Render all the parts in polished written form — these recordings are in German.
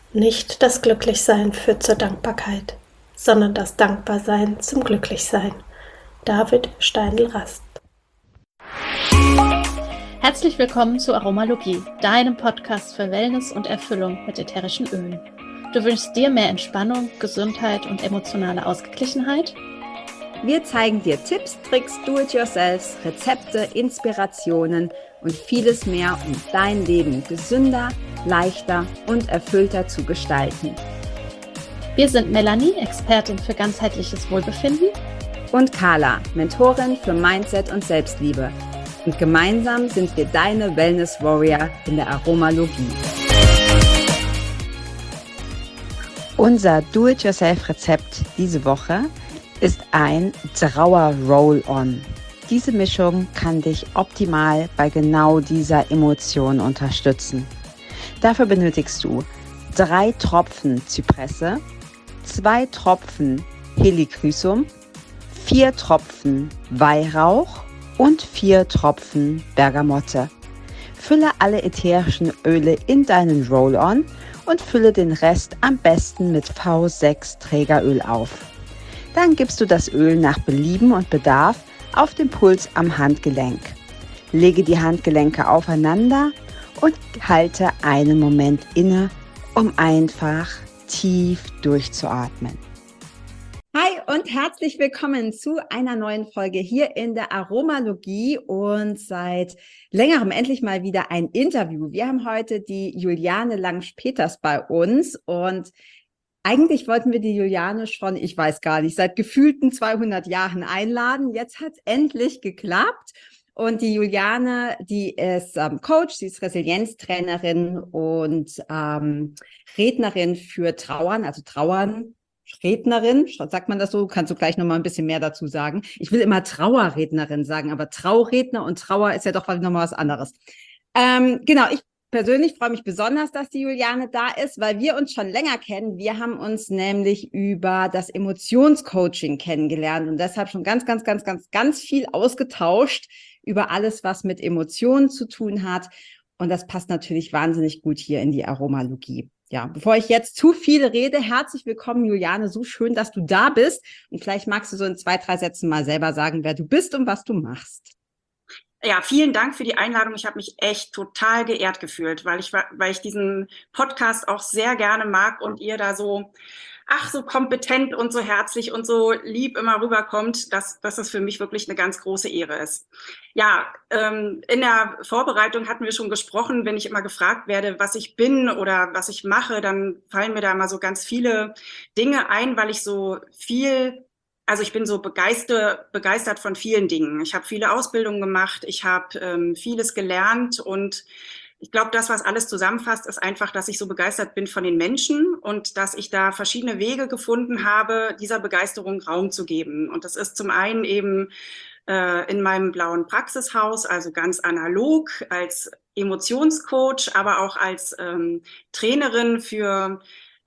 Nicht das Glücklichsein führt zur Dankbarkeit, sondern das Dankbarsein zum Glücklichsein. David Steindl-Rast. Herzlich willkommen zu Aromalogie, deinem Podcast für Wellness und Erfüllung mit ätherischen Ölen. Du wünschst dir mehr Entspannung, Gesundheit und emotionale Ausgeglichenheit? Wir zeigen dir Tipps, Tricks, Do-it-yourselfs, Rezepte, Inspirationen und vieles mehr, um dein Leben gesünder, leichter und erfüllter zu gestalten. Wir sind Melanie, Expertin für ganzheitliches Wohlbefinden, und Carla, Mentorin für Mindset und Selbstliebe. Und gemeinsam sind wir deine Wellness Warrior in der Aromalogie. Unser Do-it-yourself-Rezept diese Woche ist ein Trauer Roll-On. Diese Mischung kann dich optimal bei genau dieser Emotion unterstützen. Dafür benötigst du 3 Tropfen Zypresse, 2 Tropfen Helichrysum, 4 Tropfen Weihrauch und 4 Tropfen Bergamotte. Fülle alle ätherischen Öle in deinen Roll-On und fülle den Rest am besten mit V6 Trägeröl auf. Dann gibst du das Öl nach Belieben und Bedarf auf den Puls am Handgelenk. Lege die Handgelenke aufeinander und halte einen Moment inne, um einfach tief durchzuatmen. Hi und herzlich willkommen zu einer neuen Folge hier in der Aromalogie und seit längerem endlich mal wieder ein Interview. Wir haben heute die Juliane Langsch-Peters bei uns und eigentlich wollten wir die Juliane schon, ich weiß gar nicht, seit gefühlten 200 Jahren einladen. Jetzt hat es endlich geklappt. Und die Juliane, die ist Coach, sie ist Resilienztrainerin und Rednerin für Trauern, also Trauern. Rednerin, sagt man das so? Kannst du gleich nochmal ein bisschen mehr dazu sagen? Ich will immer Trauerrednerin sagen, aber Trauredner und Trauer ist ja doch nochmal was anderes. Genau, ich persönlich freue mich besonders, dass die Juliane da ist, weil wir uns schon länger kennen. Wir haben uns nämlich über das Emotionscoaching kennengelernt und deshalb schon ganz viel ausgetauscht über alles, was mit Emotionen zu tun hat. Und das passt natürlich wahnsinnig gut hier in die Aromalogie. Ja, bevor ich jetzt zu viel rede, herzlich willkommen, Juliane. So schön, dass du da bist. Und vielleicht magst du so in 2, 3 Sätzen mal selber sagen, wer du bist und was du machst. Ja, vielen Dank für die Einladung. Ich habe mich echt total geehrt gefühlt, weil ich diesen Podcast auch sehr gerne mag und ihr da so kompetent und so herzlich und so lieb immer rüberkommt, dass es für mich wirklich eine ganz große Ehre ist. Ja, in der Vorbereitung hatten wir schon gesprochen, wenn ich immer gefragt werde, was ich bin oder was ich mache, dann fallen mir da immer so ganz viele Dinge ein, weil ich ich bin so begeistert von vielen Dingen. Ich habe viele Ausbildungen gemacht, ich habe vieles gelernt und ich glaube, das, was alles zusammenfasst, ist einfach, dass ich so begeistert bin von den Menschen und dass ich da verschiedene Wege gefunden habe, dieser Begeisterung Raum zu geben. Und das ist zum einen eben in meinem blauen Praxishaus, also ganz analog als Emotionscoach, aber auch als Trainerin für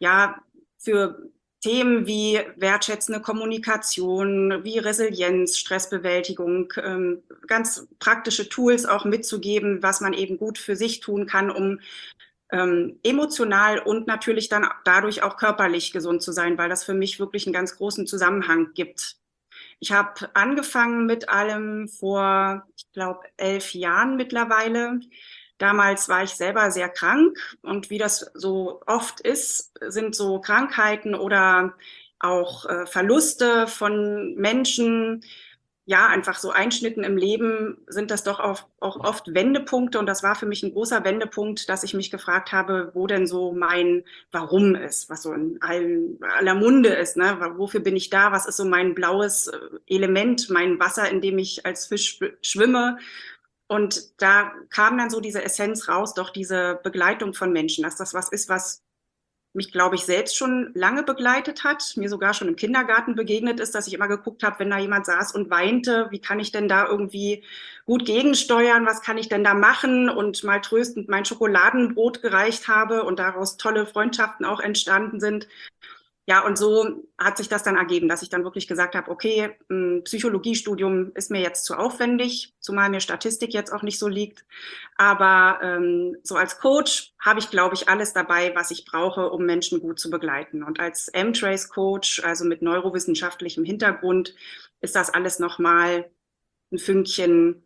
Themen wie wertschätzende Kommunikation, wie Resilienz, Stressbewältigung, ganz praktische Tools auch mitzugeben, was man eben gut für sich tun kann, um emotional und natürlich dann dadurch auch körperlich gesund zu sein, weil das für mich wirklich einen ganz großen Zusammenhang gibt. Ich habe angefangen mit allem vor, ich glaube, 11 Jahren mittlerweile. Damals war ich selber sehr krank und wie das so oft ist, sind so Krankheiten oder auch Verluste von Menschen, ja, einfach so Einschnitten im Leben, sind das doch auch oft Wendepunkte. Und das war für mich ein großer Wendepunkt, dass ich mich gefragt habe, wo denn so mein Warum ist, was so in aller Munde ist, ne? Wofür bin ich da? Was ist so mein blaues Element, mein Wasser, in dem ich als Fisch schwimme? Und da kam dann so diese Essenz raus, doch diese Begleitung von Menschen, dass das was ist, was mich, glaube ich, selbst schon lange begleitet hat, mir sogar schon im Kindergarten begegnet ist, dass ich immer geguckt habe, wenn da jemand saß und weinte, wie kann ich denn da irgendwie gut gegensteuern, was kann ich denn da machen und mal tröstend mein Schokoladenbrot gereicht habe und daraus tolle Freundschaften auch entstanden sind. Ja, und so hat sich das dann ergeben, dass ich dann wirklich gesagt habe, okay, ein Psychologiestudium ist mir jetzt zu aufwendig, zumal mir Statistik jetzt auch nicht so liegt. Aber so als Coach habe ich, glaube ich, alles dabei, was ich brauche, um Menschen gut zu begleiten. Und als M-Trace-Coach, also mit neurowissenschaftlichem Hintergrund, ist das alles nochmal ein Fünkchen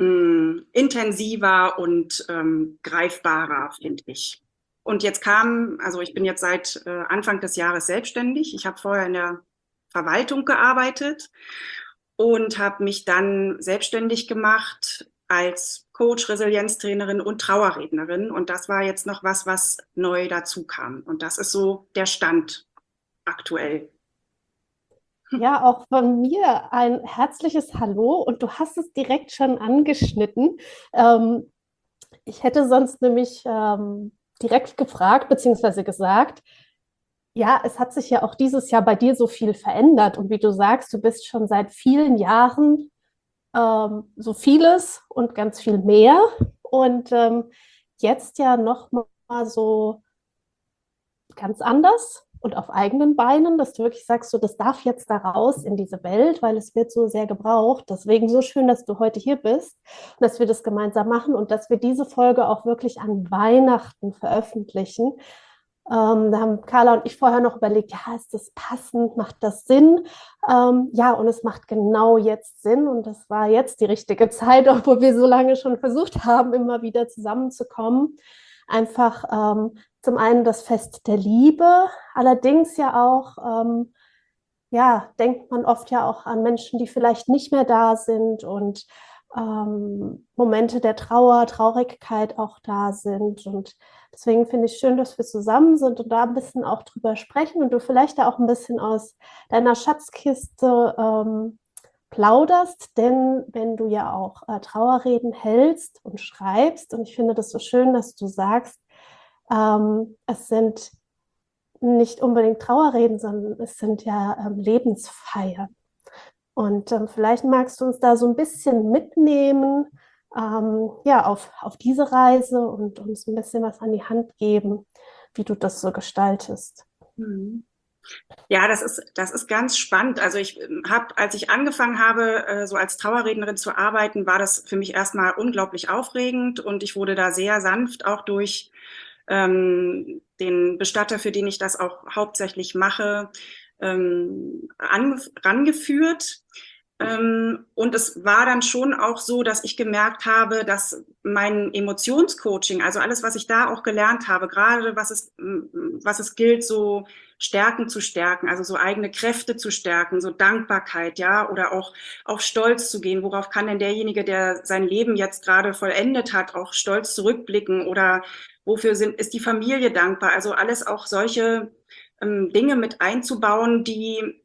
intensiver und greifbarer, finde ich. Und jetzt also ich bin jetzt seit Anfang des Jahres selbstständig. Ich habe vorher in der Verwaltung gearbeitet und habe mich dann selbstständig gemacht als Coach, Resilienztrainerin und Trauerrednerin. Und das war jetzt noch was neu dazu kam. Und das ist so der Stand aktuell. Ja, auch von mir ein herzliches Hallo und du hast es direkt schon angeschnitten. Ich hätte sonst nämlich direkt gefragt beziehungsweise gesagt, ja, es hat sich ja auch dieses Jahr bei dir so viel verändert und wie du sagst, du bist schon seit vielen Jahren so vieles und ganz viel mehr und jetzt ja noch mal so ganz anders und auf eigenen Beinen, dass du wirklich sagst, so, das darf jetzt da raus in diese Welt, weil es wird so sehr gebraucht. Deswegen so schön, dass du heute hier bist und dass wir das gemeinsam machen und dass wir diese Folge auch wirklich an Weihnachten veröffentlichen. Da haben Carla und ich vorher noch überlegt, ja, ist das passend, macht das Sinn? Ja, und es macht genau jetzt Sinn und das war jetzt die richtige Zeit, obwohl wir so lange schon versucht haben, immer wieder zusammenzukommen. Einfach zum einen das Fest der Liebe, allerdings ja auch, ja, denkt man oft ja auch an Menschen, die vielleicht nicht mehr da sind und Momente der Trauer, Traurigkeit auch da sind. Und deswegen finde ich schön, dass wir zusammen sind und da ein bisschen auch drüber sprechen und du vielleicht da auch ein bisschen aus deiner Schatzkiste plauderst, denn wenn du ja auch Trauerreden hältst und schreibst, und ich finde das so schön, dass du sagst, es sind nicht unbedingt Trauerreden, sondern es sind ja Lebensfeiern. Und vielleicht magst du uns da so ein bisschen mitnehmen, ja, auf diese Reise und uns ein bisschen was an die Hand geben, wie du das so gestaltest. Ja, das ist ganz spannend. Also ich habe, als ich angefangen habe, so als Trauerrednerin zu arbeiten, war das für mich erstmal unglaublich aufregend und ich wurde da sehr sanft auch durch den Bestatter, für den ich das auch hauptsächlich mache, rangeführt. Und es war dann schon auch so, dass ich gemerkt habe, dass mein Emotionscoaching, also alles, was ich da auch gelernt habe, gerade was es gilt, so Stärken zu stärken, also so eigene Kräfte zu stärken, so Dankbarkeit, ja, oder auch auf Stolz zu gehen. Worauf kann denn derjenige, der sein Leben jetzt gerade vollendet hat, auch stolz zurückblicken oder wofür ist die Familie dankbar? Also alles auch solche Dinge mit einzubauen, die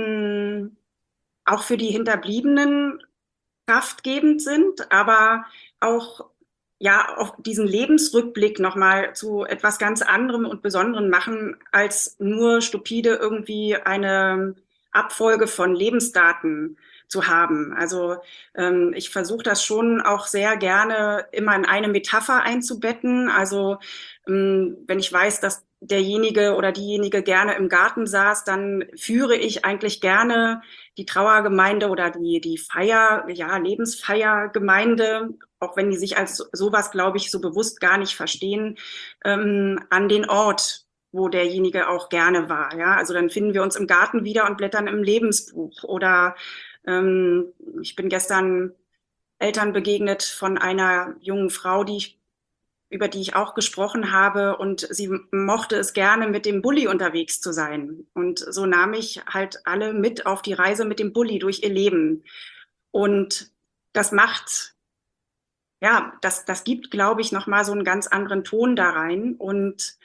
auch für die Hinterbliebenen kraftgebend sind, aber auch ja auf diesen Lebensrückblick nochmal zu etwas ganz anderem und Besonderem machen, als nur stupide irgendwie eine Abfolge von Lebensdaten zu haben. Also ich versuche das schon auch sehr gerne immer in eine Metapher einzubetten. Also wenn ich weiß, dass derjenige oder diejenige gerne im Garten saß, dann führe ich eigentlich gerne die Trauergemeinde oder die Feier, ja, Lebensfeiergemeinde, auch wenn die sich als sowas, glaube ich, so bewusst gar nicht verstehen, an den Ort, wo derjenige auch gerne war. Ja, also dann finden wir uns im Garten wieder und blättern im Lebensbuch. Oder ich bin gestern Eltern begegnet von einer jungen Frau, über die ich auch gesprochen habe, und sie mochte es gerne, mit dem Bulli unterwegs zu sein. Und so nahm ich halt alle mit auf die Reise mit dem Bulli durch ihr Leben. Und das macht, ja, das gibt, glaube ich, nochmal so einen ganz anderen Ton da rein. Und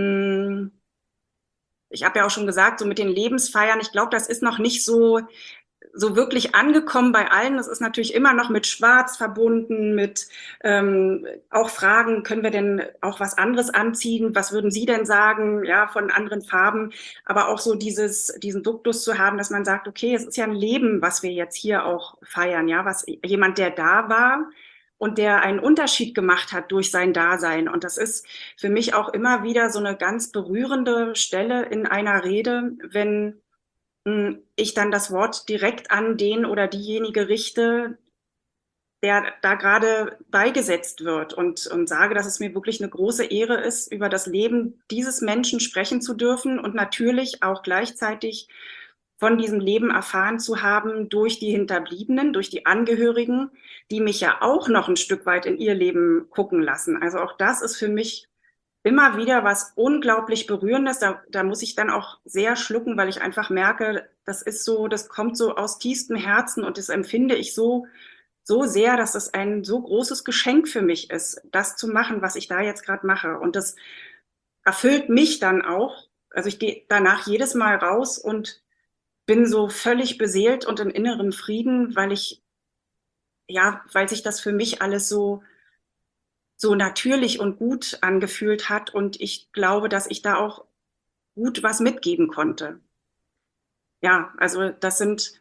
ich habe ja auch schon gesagt, so mit den Lebensfeiern, ich glaube, das ist noch nicht so wirklich angekommen bei allen. Das ist natürlich immer noch mit Schwarz verbunden, mit auch Fragen, können wir denn auch was anderes anziehen? Was würden Sie denn sagen, ja, von anderen Farben? Aber auch so diesen Duktus zu haben, dass man sagt, okay, es ist ja ein Leben, was wir jetzt hier auch feiern, ja, was jemand, der da war und der einen Unterschied gemacht hat durch sein Dasein. Und das ist für mich auch immer wieder so eine ganz berührende Stelle in einer Rede, wenn ich dann das Wort direkt an den oder diejenige richte, der da gerade beigesetzt wird und sage, dass es mir wirklich eine große Ehre ist, über das Leben dieses Menschen sprechen zu dürfen und natürlich auch gleichzeitig von diesem Leben erfahren zu haben durch die Hinterbliebenen, durch die Angehörigen, die mich ja auch noch ein Stück weit in ihr Leben gucken lassen. Also auch das ist für mich immer wieder was unglaublich Berührendes. Da muss ich dann auch sehr schlucken, weil ich einfach merke, das ist so, das kommt so aus tiefstem Herzen und das empfinde ich so sehr, dass das ein so großes Geschenk für mich ist, das zu machen, was ich da jetzt gerade mache. Und das erfüllt mich dann auch. Also ich gehe danach jedes Mal raus und bin so völlig beseelt und in innerem Frieden, weil sich das für mich alles so natürlich und gut angefühlt hat. Und ich glaube, dass ich da auch gut was mitgeben konnte. Ja, also das sind,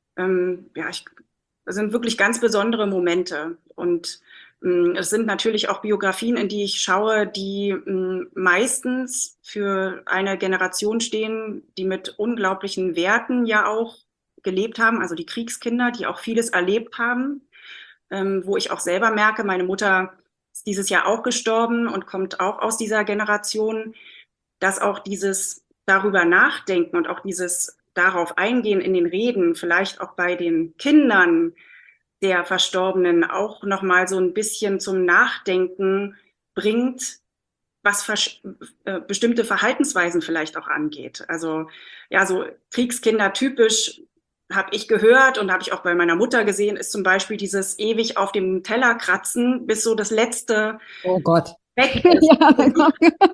das sind wirklich ganz besondere Momente. Und es sind natürlich auch Biografien, in die ich schaue, die meistens für eine Generation stehen, die mit unglaublichen Werten ja auch gelebt haben, also die Kriegskinder, die auch vieles erlebt haben, wo ich auch selber merke, meine Mutter ist dieses Jahr auch gestorben und kommt auch aus dieser Generation, dass auch dieses darüber nachdenken und auch dieses darauf eingehen in den Reden, vielleicht auch bei den Kindern der Verstorbenen auch nochmal so ein bisschen zum Nachdenken bringt, was bestimmte Verhaltensweisen vielleicht auch angeht. Also ja, so Kriegskinder typisch habe ich gehört und habe ich auch bei meiner Mutter gesehen, ist zum Beispiel dieses ewig auf dem Teller kratzen, bis so das Letzte Oh Gott. weg ist. Ja, genau.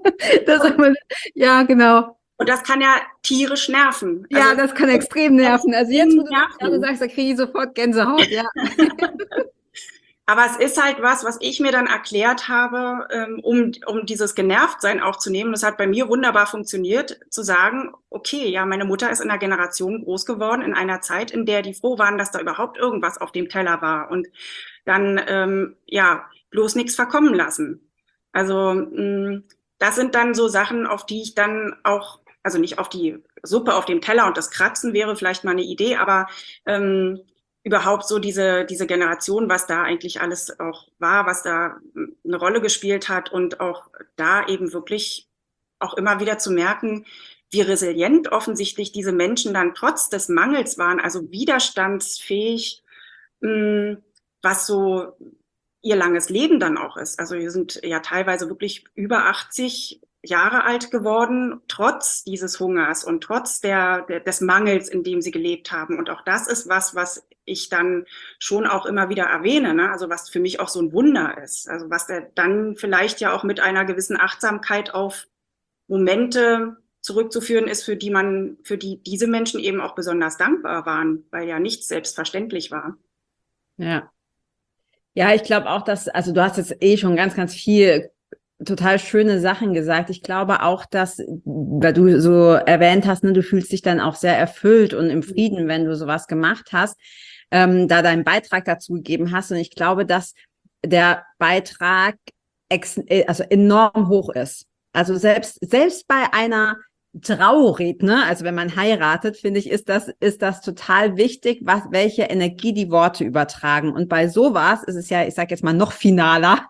Ja, genau. Und das kann ja tierisch nerven. Ja, Also, das kann extrem nerven. Also jetzt, wo du das nerven. gerade sagst, da kriege ich sofort Gänsehaut, ja. Aber es ist halt was ich mir dann erklärt habe, um dieses Genervtsein auch zu nehmen. Das hat bei mir wunderbar funktioniert, zu sagen, okay, ja, meine Mutter ist in einer Generation groß geworden, in einer Zeit, in der die froh waren, dass da überhaupt irgendwas auf dem Teller war. Und dann, bloß nichts verkommen lassen. Also das sind dann so Sachen, auf die ich dann auch, also nicht auf die Suppe auf dem Teller und das Kratzen wäre vielleicht mal eine Idee, aber überhaupt so diese Generation, was da eigentlich alles auch war, was da eine Rolle gespielt hat und auch da eben wirklich auch immer wieder zu merken, wie resilient offensichtlich diese Menschen dann trotz des Mangels waren, also widerstandsfähig, was so ihr langes Leben dann auch ist. Also wir sind ja teilweise wirklich über 80 Jahre alt geworden, trotz dieses Hungers und trotz des Mangels, in dem sie gelebt haben. Und auch das ist was ich dann schon auch immer wieder erwähne, ne? Also was für mich auch so ein Wunder ist. Also was der dann vielleicht ja auch mit einer gewissen Achtsamkeit auf Momente zurückzuführen ist, für die diese Menschen eben auch besonders dankbar waren, weil ja nichts selbstverständlich war. Ja. Ja, ich glaube auch, also du hast jetzt schon ganz, ganz viel total schöne Sachen gesagt. Ich glaube auch, dass, weil du so erwähnt hast, ne, du fühlst dich dann auch sehr erfüllt und im Frieden, wenn du sowas gemacht hast, da deinen Beitrag dazu gegeben hast. Und ich glaube, dass der Beitrag also enorm hoch ist. Also selbst bei einer Trauerrede, ne? Also wenn man heiratet, finde ich, ist das total wichtig, welche Energie die Worte übertragen. Und bei sowas ist es ja, ich sage jetzt mal noch finaler,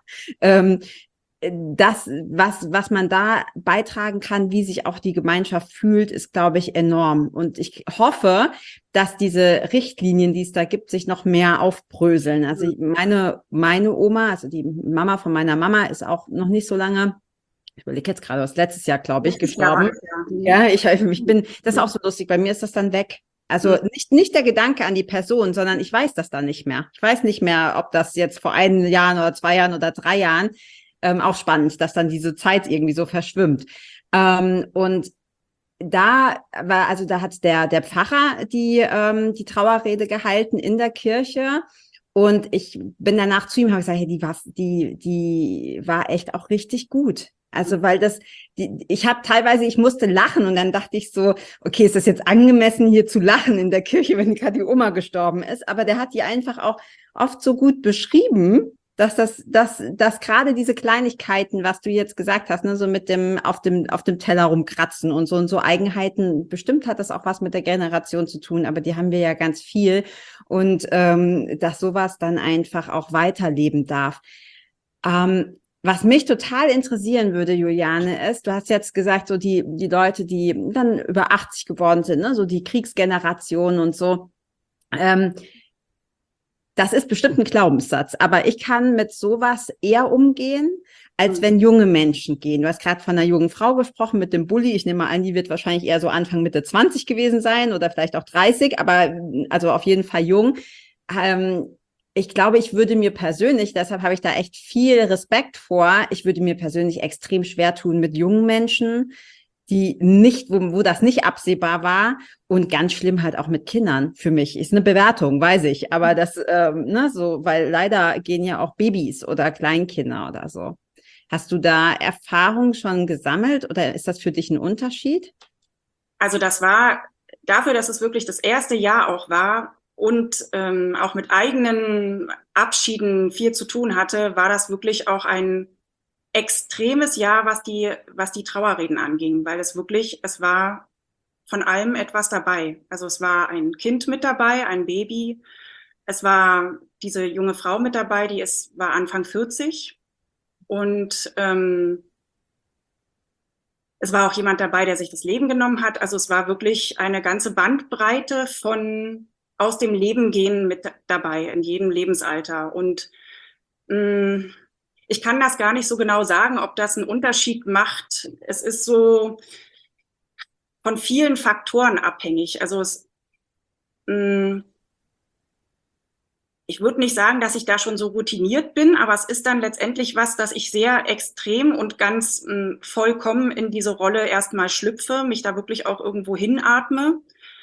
das, was man da beitragen kann, wie sich auch die Gemeinschaft fühlt, ist, glaube ich, enorm. Und ich hoffe, dass diese Richtlinien, die es da gibt, sich noch mehr aufbröseln. Also meine Oma, also die Mama von meiner Mama, ist auch noch nicht so lange, ich überlege jetzt gerade, was letztes Jahr, glaube ich, gestorben. Ja, ich bin, das ist auch so lustig, bei mir ist das dann weg. Also nicht der Gedanke an die Person, sondern ich weiß das dann nicht mehr. Ich weiß nicht mehr, ob das jetzt vor 1 Jahr oder 2 Jahren oder 3 Jahren, auch spannend, dass dann diese Zeit irgendwie so verschwimmt. Und da hat der Pfarrer die Trauerrede gehalten in der Kirche. Und ich bin danach zu ihm und habe gesagt, hey, die war echt auch richtig gut. Also weil ich musste lachen und dann dachte ich so, okay, ist das jetzt angemessen, hier zu lachen in der Kirche, wenn gerade die Oma gestorben ist? Aber der hat die einfach auch oft so gut beschrieben, dass gerade diese Kleinigkeiten, was du jetzt gesagt hast, ne, so mit dem auf dem Teller rumkratzen und so Eigenheiten, bestimmt hat das auch was mit der Generation zu tun, aber die haben wir ja ganz viel und dass sowas dann einfach auch weiterleben darf. Was mich total interessieren würde, Juliane, ist, du hast jetzt gesagt, so die Leute, die dann über 80 geworden sind, ne, so die Kriegsgeneration und so. Das ist bestimmt ein Glaubenssatz, aber ich kann mit sowas eher umgehen, als wenn junge Menschen gehen. Du hast gerade von einer jungen Frau gesprochen mit dem Bulli. Ich nehme mal an, die wird wahrscheinlich eher so Anfang, Mitte 20 gewesen sein oder vielleicht auch 30, aber also auf jeden Fall jung. Ich glaube, ich würde mir persönlich, deshalb habe ich da echt viel Respekt vor, ich würde mir persönlich extrem schwer tun mit jungen Menschen, die nicht, wo das nicht absehbar war, und ganz schlimm halt auch mit Kindern für mich. Ist eine Bewertung, weiß ich, aber das, ne, so, weil leider gehen ja auch Babys oder Kleinkinder oder so. Hast du da Erfahrung schon gesammelt oder ist das für dich ein Unterschied? Also das war dafür, dass es wirklich das erste Jahr auch war und auch mit eigenen Abschieden viel zu tun hatte, war das wirklich auch ein extremes Jahr, was die Trauerreden anging, weil es war von allem etwas dabei. Also es war ein Kind mit dabei, ein Baby. Es war diese junge Frau mit dabei, war Anfang 40. Und es war auch jemand dabei, der sich das Leben genommen hat. Also es war wirklich eine ganze Bandbreite von aus dem Leben gehen mit dabei, in jedem Lebensalter. Und ich kann das gar nicht so genau sagen, ob das einen Unterschied macht. Es ist so von vielen Faktoren abhängig. Also ich würde nicht sagen, dass ich da schon so routiniert bin, aber es ist dann letztendlich was, dass ich sehr extrem und ganz vollkommen in diese Rolle erstmal schlüpfe, mich da wirklich auch irgendwo hinatme.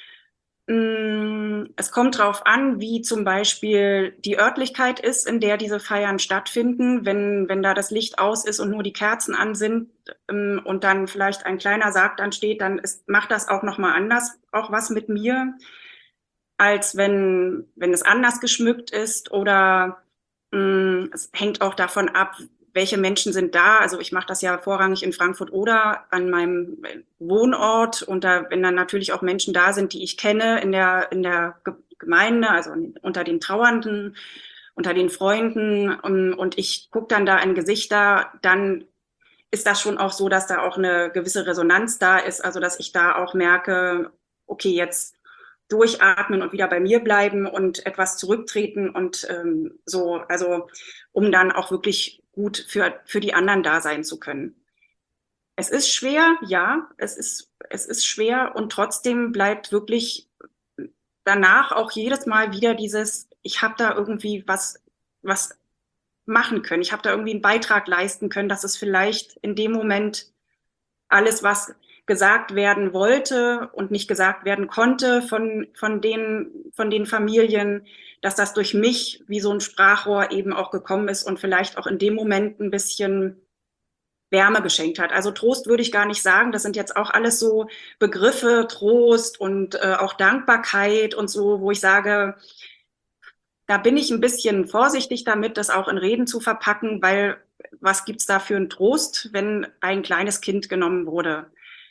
Es kommt drauf an, wie zum Beispiel die Örtlichkeit ist, in der diese Feiern stattfinden. Wenn da das Licht aus ist und nur die Kerzen an sind und dann vielleicht ein kleiner Sarg ansteht, dann macht das auch nochmal anders auch was mit mir, als wenn es anders geschmückt ist, oder es hängt auch davon ab, welche Menschen sind da. Also ich mache das ja vorrangig in Frankfurt-Oder an meinem Wohnort, und wenn dann natürlich auch Menschen da sind, die ich kenne in der Gemeinde, also unter den Trauernden, unter den Freunden, und ich gucke dann da in Gesichter, dann ist das schon auch so, dass da auch eine gewisse Resonanz da ist, also dass ich da auch merke, okay, jetzt durchatmen und wieder bei mir bleiben und etwas zurücktreten und so, also um dann auch wirklich gut für die anderen da sein zu können. Es ist schwer, ja, es ist schwer, und trotzdem bleibt wirklich danach auch jedes Mal wieder ich habe da irgendwie was machen können, ich habe da irgendwie einen Beitrag leisten können, dass es vielleicht in dem Moment alles, was gesagt werden wollte und nicht gesagt werden konnte von den Familien, dass das durch mich wie so ein Sprachrohr eben auch gekommen ist und vielleicht auch in dem Moment ein bisschen Wärme geschenkt hat. Also Trost würde ich gar nicht sagen. Das sind jetzt auch alles so Begriffe, Trost und auch Dankbarkeit und so, wo ich sage, da bin ich ein bisschen vorsichtig damit, das auch in Reden zu verpacken, weil was gibt's da für einen Trost, wenn ein kleines Kind genommen wurde?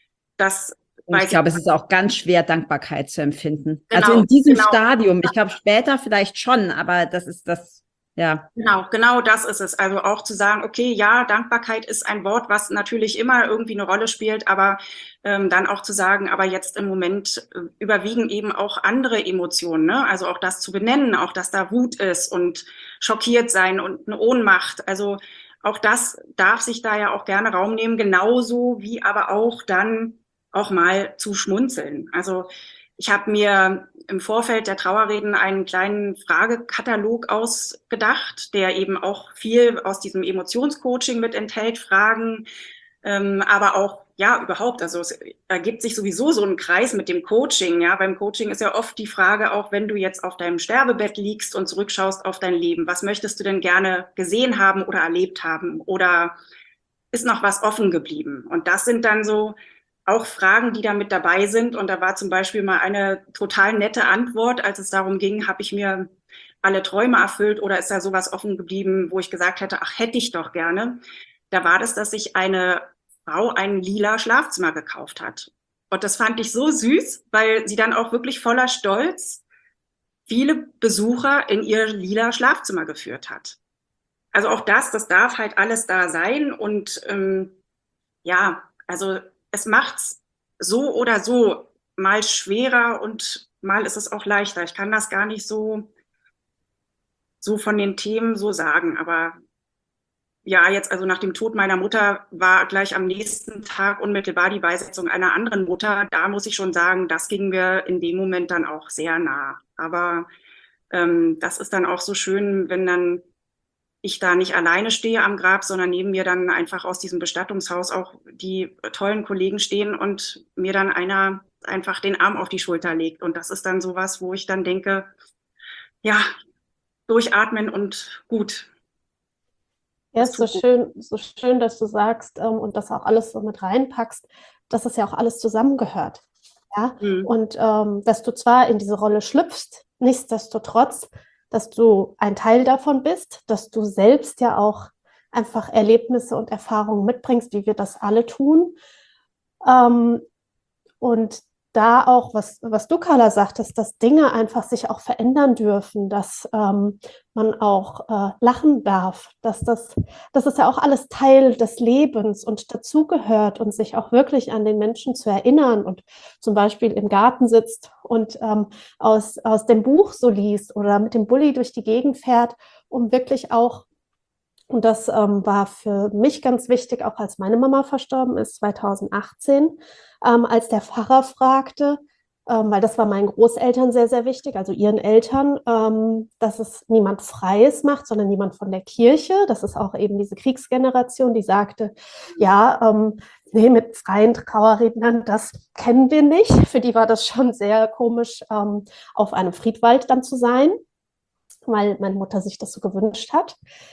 Ich glaube, es ist auch ganz schwer, Dankbarkeit zu empfinden. Genau, also in diesem Stadium. Ich glaube, später vielleicht schon, aber das ist das, ja. Genau das ist es. Also auch zu sagen, okay, ja, Dankbarkeit ist ein Wort, was natürlich immer irgendwie eine Rolle spielt, aber dann auch zu sagen, aber jetzt im Moment überwiegen eben auch andere Emotionen, ne? Also auch das zu benennen, auch dass da Wut ist und schockiert sein und eine Ohnmacht. Also auch das darf sich da ja auch gerne Raum nehmen, genauso wie aber auch dann auch mal zu schmunzeln. Also ich habe mir im Vorfeld der Trauerreden einen kleinen Fragekatalog ausgedacht, der eben auch viel aus diesem Emotionscoaching mit enthält, Fragen, aber auch, ja, überhaupt, also es ergibt sich sowieso so ein Kreis mit dem Coaching, ja. Beim Coaching ist ja oft die Frage, auch wenn du jetzt auf deinem Sterbebett liegst und zurückschaust auf dein Leben, was möchtest du denn gerne gesehen haben oder erlebt haben? Oder ist noch was offen geblieben? Und das sind dann so auch Fragen, die da mit dabei sind. Und da war zum Beispiel mal eine total nette Antwort, als es darum ging, habe ich mir alle Träume erfüllt oder ist da sowas offen geblieben, wo ich gesagt hätte, ach, hätte ich doch gerne. Da war das, dass sich eine Frau ein lila Schlafzimmer gekauft hat. Und das fand ich so süß, weil sie dann auch wirklich voller Stolz viele Besucher in ihr lila Schlafzimmer geführt hat. Also auch das darf halt alles da sein. Und ja, also es macht's so oder so mal schwerer und mal ist es auch leichter. Ich kann das gar nicht so von den Themen so sagen. Aber ja, jetzt also nach dem Tod meiner Mutter war gleich am nächsten Tag unmittelbar die Beisetzung einer anderen Mutter. Da muss ich schon sagen, das ging mir in dem Moment dann auch sehr nah. Aber das ist dann auch so schön, wenn dann ich da nicht alleine stehe am Grab, sondern neben mir dann einfach aus diesem Bestattungshaus auch die tollen Kollegen stehen und mir dann einer einfach den Arm auf die Schulter legt. Und das ist dann sowas, wo ich dann denke, ja, durchatmen und gut. Ja, ist so schön, dass du sagst und das auch alles so mit reinpackst, dass es ja auch alles zusammengehört. Ja? Und dass du zwar in diese Rolle schlüpfst, nichtsdestotrotz, dass du ein Teil davon bist, dass du selbst ja auch einfach Erlebnisse und Erfahrungen mitbringst, wie wir das alle tun. Und da auch, was du, Carla, sagtest, dass Dinge einfach sich auch verändern dürfen, dass man auch lachen darf, das ist ja auch alles Teil des Lebens und dazugehört und sich auch wirklich an den Menschen zu erinnern und zum Beispiel im Garten sitzt und aus dem Buch so liest oder mit dem Bulli durch die Gegend fährt, um wirklich auch, und das war für mich ganz wichtig, auch als meine Mama verstorben ist, 2018, als der Pfarrer fragte, weil das war meinen Großeltern sehr, sehr wichtig, also ihren Eltern, dass es niemand Freies macht, sondern niemand von der Kirche. Das ist auch eben diese Kriegsgeneration, die sagte, ja, nee, mit freien Trauerrednern, das kennen wir nicht. Für die war das schon sehr komisch, auf einem Friedwald dann zu sein, weil meine Mutter sich das so gewünscht hat.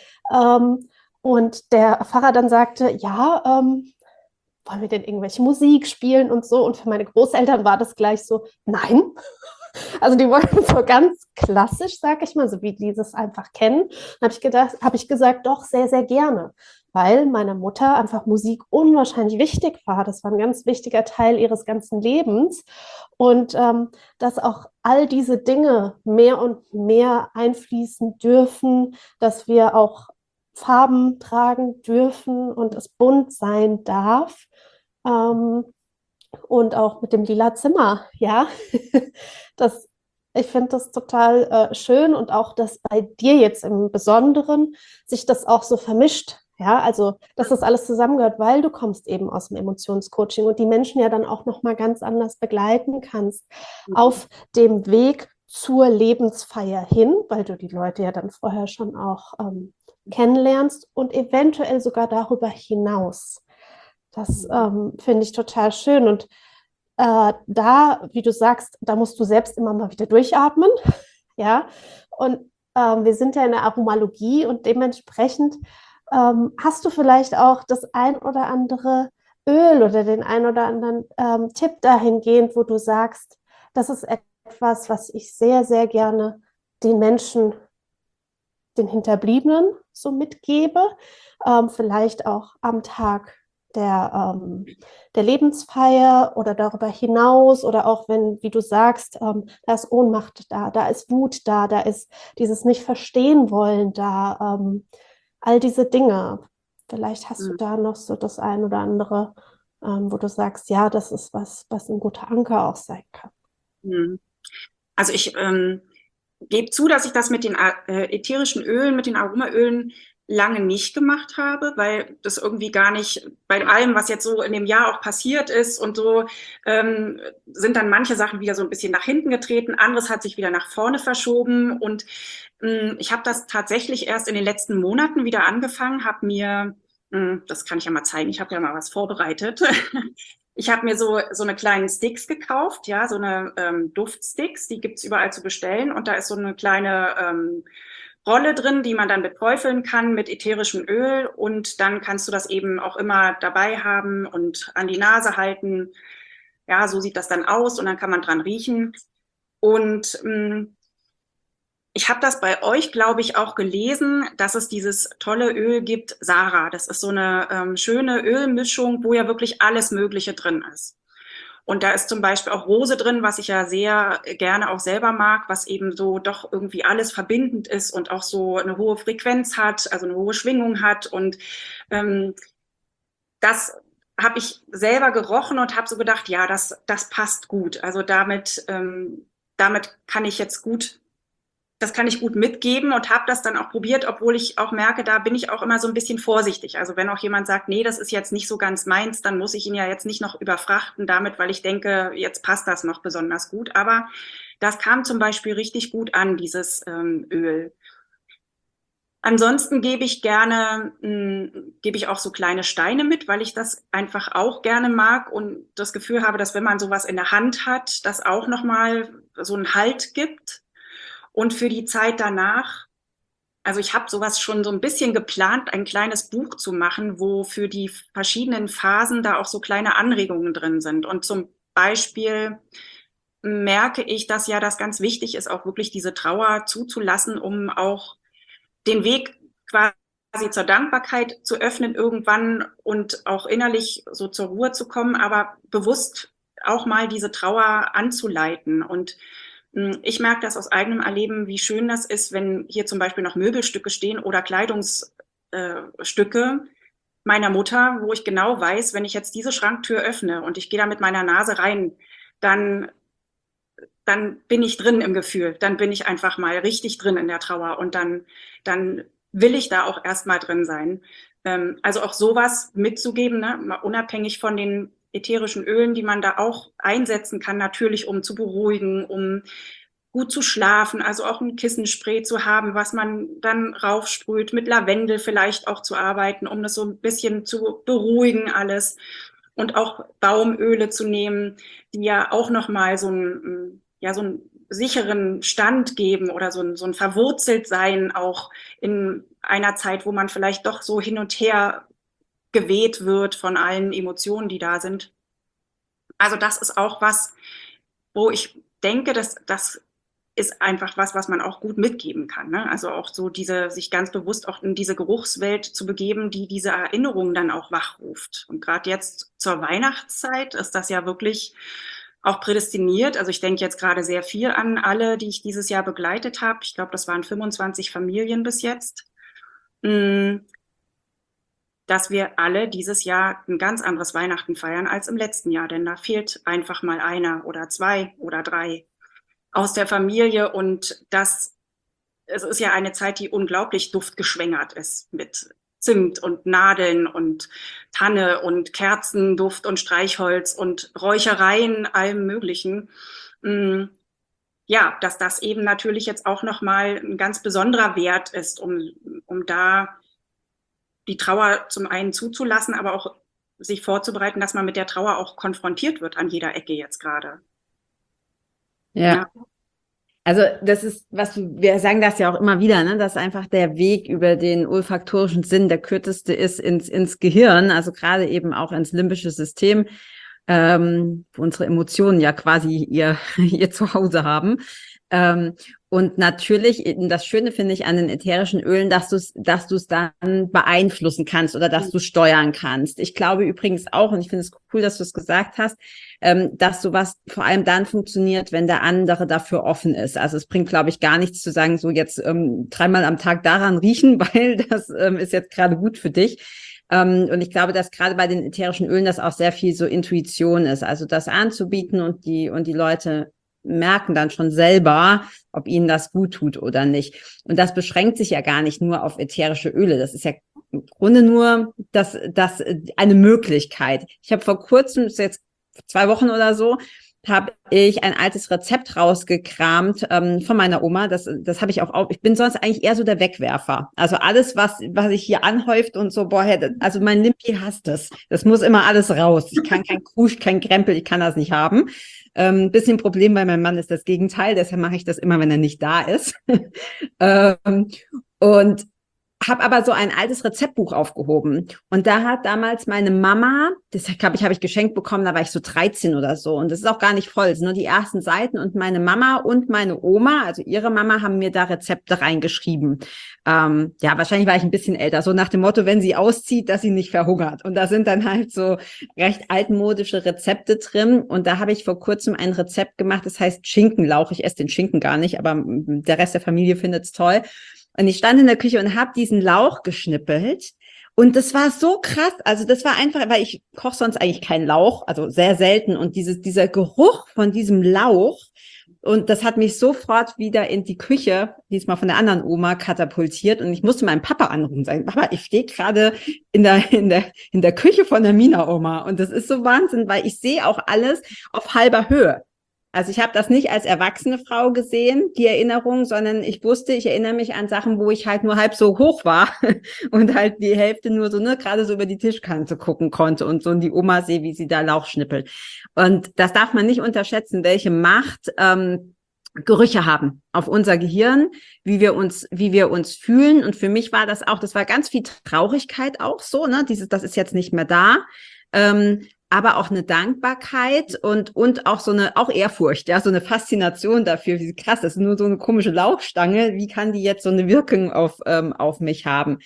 Und der Pfarrer dann sagte, ja, wollen wir denn irgendwelche Musik spielen und so? Und für meine Großeltern war das gleich so, nein. Also die wollten so ganz klassisch, sag ich mal, so wie die das einfach kennen. Dann habe ich gesagt, doch, sehr, sehr gerne. Weil meiner Mutter einfach Musik unwahrscheinlich wichtig war. Das war ein ganz wichtiger Teil ihres ganzen Lebens. Und dass auch all diese Dinge mehr und mehr einfließen dürfen, dass wir auch Farben tragen dürfen und es bunt sein darf. Und auch mit dem lila Zimmer, ja. Ich finde das total schön und auch, dass bei dir jetzt im Besonderen sich das auch so vermischt. Ja, also, dass das alles zusammengehört, weil du kommst eben aus dem Emotionscoaching und die Menschen ja dann auch nochmal ganz anders begleiten kannst auf dem Weg zur Lebensfeier hin, weil du die Leute ja dann vorher schon auch kennenlernst und eventuell sogar darüber hinaus. Das finde ich total schön. Und da, wie du sagst, da musst du selbst immer mal wieder durchatmen. Ja, und wir sind ja in der Aromalogie und dementsprechend hast du vielleicht auch das ein oder andere Öl oder den ein oder anderen Tipp dahingehend, wo du sagst, das ist etwas, was ich sehr, sehr gerne den Menschen, den Hinterbliebenen so mitgebe, vielleicht auch am Tag der Lebensfeier oder darüber hinaus oder auch wenn, wie du sagst, da ist Ohnmacht da ist Wut da ist dieses Nicht-Verstehen-Wollen da, all diese Dinge. Vielleicht hast du da noch so das ein oder andere, wo du sagst, ja, das ist was ein guter Anker auch sein kann. Also ich gebe zu, dass ich das mit den ätherischen Ölen, mit den Aromaölen lange nicht gemacht habe, weil das irgendwie gar nicht, bei allem, was jetzt so in dem Jahr auch passiert ist und so, sind dann manche Sachen wieder so ein bisschen nach hinten getreten, anderes hat sich wieder nach vorne verschoben und ich habe das tatsächlich erst in den letzten Monaten wieder angefangen, habe mir, das kann ich ja mal zeigen, ich habe ja mal was vorbereitet, ich habe mir so eine kleinen Sticks gekauft, ja, so eine Duftsticks, die gibt's überall zu bestellen und da ist so eine kleine Rolle drin, die man dann beträufeln kann mit ätherischem Öl und dann kannst du das eben auch immer dabei haben und an die Nase halten. Ja, so sieht das dann aus und dann kann man dran riechen. Und Ich habe das bei euch, glaube ich, auch gelesen, dass es dieses tolle Öl gibt, Sarah. Das ist so eine schöne Ölmischung, wo ja wirklich alles Mögliche drin ist. Und da ist zum Beispiel auch Rose drin, was ich ja sehr gerne auch selber mag, was eben so doch irgendwie alles verbindend ist und auch so eine hohe Frequenz hat, also eine hohe Schwingung hat. Und das habe ich selber gerochen und habe so gedacht, ja, das passt gut. Also damit kann ich jetzt gut, das kann ich gut mitgeben und habe das dann auch probiert, obwohl ich auch merke, da bin ich auch immer so ein bisschen vorsichtig. Also wenn auch jemand sagt, nee, das ist jetzt nicht so ganz meins, dann muss ich ihn ja jetzt nicht noch überfrachten damit, weil ich denke, jetzt passt das noch besonders gut. Aber das kam zum Beispiel richtig gut an, dieses Öl. Ansonsten gebe ich auch so kleine Steine mit, weil ich das einfach auch gerne mag und das Gefühl habe, dass wenn man sowas in der Hand hat, das auch nochmal so einen Halt gibt. Und für die Zeit danach, also ich habe sowas schon so ein bisschen geplant, ein kleines Buch zu machen, wo für die verschiedenen Phasen da auch so kleine Anregungen drin sind. Und zum Beispiel merke ich, dass ja das ganz wichtig ist, auch wirklich diese Trauer zuzulassen, um auch den Weg quasi zur Dankbarkeit zu öffnen irgendwann und auch innerlich so zur Ruhe zu kommen, aber bewusst auch mal diese Trauer anzuleiten. Und ich merke das aus eigenem Erleben, wie schön das ist, wenn hier zum Beispiel noch Möbelstücke stehen oder Kleidungsstücke meiner Mutter, wo ich genau weiß, wenn ich jetzt diese Schranktür öffne und ich gehe da mit meiner Nase rein, dann bin ich drin im Gefühl, dann bin ich einfach mal richtig drin in der Trauer und dann will ich da auch erstmal drin sein. Also auch sowas mitzugeben, ne? Mal unabhängig von den ätherischen Ölen, die man da auch einsetzen kann, natürlich um zu beruhigen, um gut zu schlafen, also auch ein Kissenspray zu haben, was man dann raufsprüht, mit Lavendel vielleicht auch zu arbeiten, um das so ein bisschen zu beruhigen alles und auch Baumöle zu nehmen, die ja auch nochmal so einen sicheren Stand geben oder so ein Verwurzeltsein auch in einer Zeit, wo man vielleicht doch so hin und her geweht wird von allen Emotionen, die da sind. Also das ist auch was, wo ich denke, das ist einfach was man auch gut mitgeben kann. Ne? Also auch so sich ganz bewusst auch in diese Geruchswelt zu begeben, die diese Erinnerungen dann auch wachruft. Und gerade jetzt zur Weihnachtszeit ist das ja wirklich auch prädestiniert. Also ich denke jetzt gerade sehr viel an alle, die ich dieses Jahr begleitet habe. Ich glaube, das waren 25 Familien bis jetzt. Dass wir alle dieses Jahr ein ganz anderes Weihnachten feiern als im letzten Jahr, denn da fehlt einfach mal einer oder zwei oder drei aus der Familie und es ist ja eine Zeit, die unglaublich duftgeschwängert ist mit Zimt und Nadeln und Tanne und Kerzenduft und Streichholz und Räuchereien, allem Möglichen. Ja, dass das eben natürlich jetzt auch nochmal ein ganz besonderer Wert ist, um da die Trauer zum einen zuzulassen, aber auch sich vorzubereiten, dass man mit der Trauer auch konfrontiert wird an jeder Ecke jetzt gerade. Ja. Also das ist, wir sagen das ja auch immer wieder, ne, dass einfach der Weg über den olfaktorischen Sinn der kürzeste ist ins Gehirn, also gerade eben auch ins limbische System, wo unsere Emotionen ja quasi ihr Zuhause haben. Und natürlich, das Schöne finde ich an den ätherischen Ölen, dass du es dann beeinflussen kannst oder dass du steuern kannst. Ich glaube übrigens auch, und ich finde es cool, dass du es gesagt hast, dass sowas vor allem dann funktioniert, wenn der andere dafür offen ist. Also es bringt, glaube ich, gar nichts zu sagen, so jetzt 3-mal am Tag daran riechen, weil das ist jetzt gerade gut für dich. Und ich glaube, dass gerade bei den ätherischen Ölen das auch sehr viel so Intuition ist, also das anzubieten und die Leute merken dann schon selber, ob ihnen das gut tut oder nicht. Und das beschränkt sich ja gar nicht nur auf ätherische Öle. Das ist ja im Grunde nur das eine Möglichkeit. Ich habe vor kurzem, ist jetzt 2 Wochen oder so, habe ich ein altes Rezept rausgekramt von meiner Oma. Das habe ich auch. Ich bin sonst eigentlich eher so der Wegwerfer. Also alles, was sich hier anhäuft und so, also mein Limpi hasst das. Das muss immer alles raus. Ich kann kein Krusch, kein Krempel, ich kann das nicht haben. Bisschen Problem bei meinem Mann ist das Gegenteil. Deshalb mache ich das immer, wenn er nicht da ist. Und habe aber so ein altes Rezeptbuch aufgehoben. Und da hat damals meine Mama, das glaube ich, habe ich geschenkt bekommen, da war ich so 13 oder so. Und das ist auch gar nicht voll, es sind nur die ersten Seiten. Und meine Mama und meine Oma, also ihre Mama, haben mir da Rezepte reingeschrieben. Ja, wahrscheinlich war ich ein bisschen älter, so nach dem Motto, wenn sie auszieht, dass sie nicht verhungert. Und da sind dann halt so recht altmodische Rezepte drin. Und da habe ich vor kurzem ein Rezept gemacht, das heißt Schinkenlauch. Ich esse den Schinken gar nicht, aber der Rest der Familie findet es toll. Und ich stand in der Küche und habe diesen Lauch geschnippelt. Und das war so krass. Also das war einfach, weil ich koche sonst eigentlich keinen Lauch, also sehr selten. Und dieser Geruch von diesem Lauch, und das hat mich sofort wieder in die Küche, diesmal von der anderen Oma, katapultiert. Und ich musste meinem Papa anrufen und sagen, Papa, ich stehe gerade in der Küche von der Mina-Oma. Und das ist so Wahnsinn, weil ich sehe auch alles auf halber Höhe. Also ich habe das nicht als erwachsene Frau gesehen, die Erinnerung, sondern ich erinnere mich an Sachen, wo ich halt nur halb so hoch war und halt die Hälfte nur so, gerade so über die Tischkante gucken konnte und so in die Oma sehe, wie sie da Lauch schnippelt. Und das darf man nicht unterschätzen, welche Macht Gerüche haben auf unser Gehirn, wie wir uns fühlen. Und für mich war das war ganz viel Traurigkeit auch so, das ist jetzt nicht mehr da. Aber auch eine Dankbarkeit und auch auch Ehrfurcht, ja, so eine Faszination dafür, wie krass, das ist nur so eine komische Lauchstange, wie kann die jetzt so eine Wirkung auf mich haben?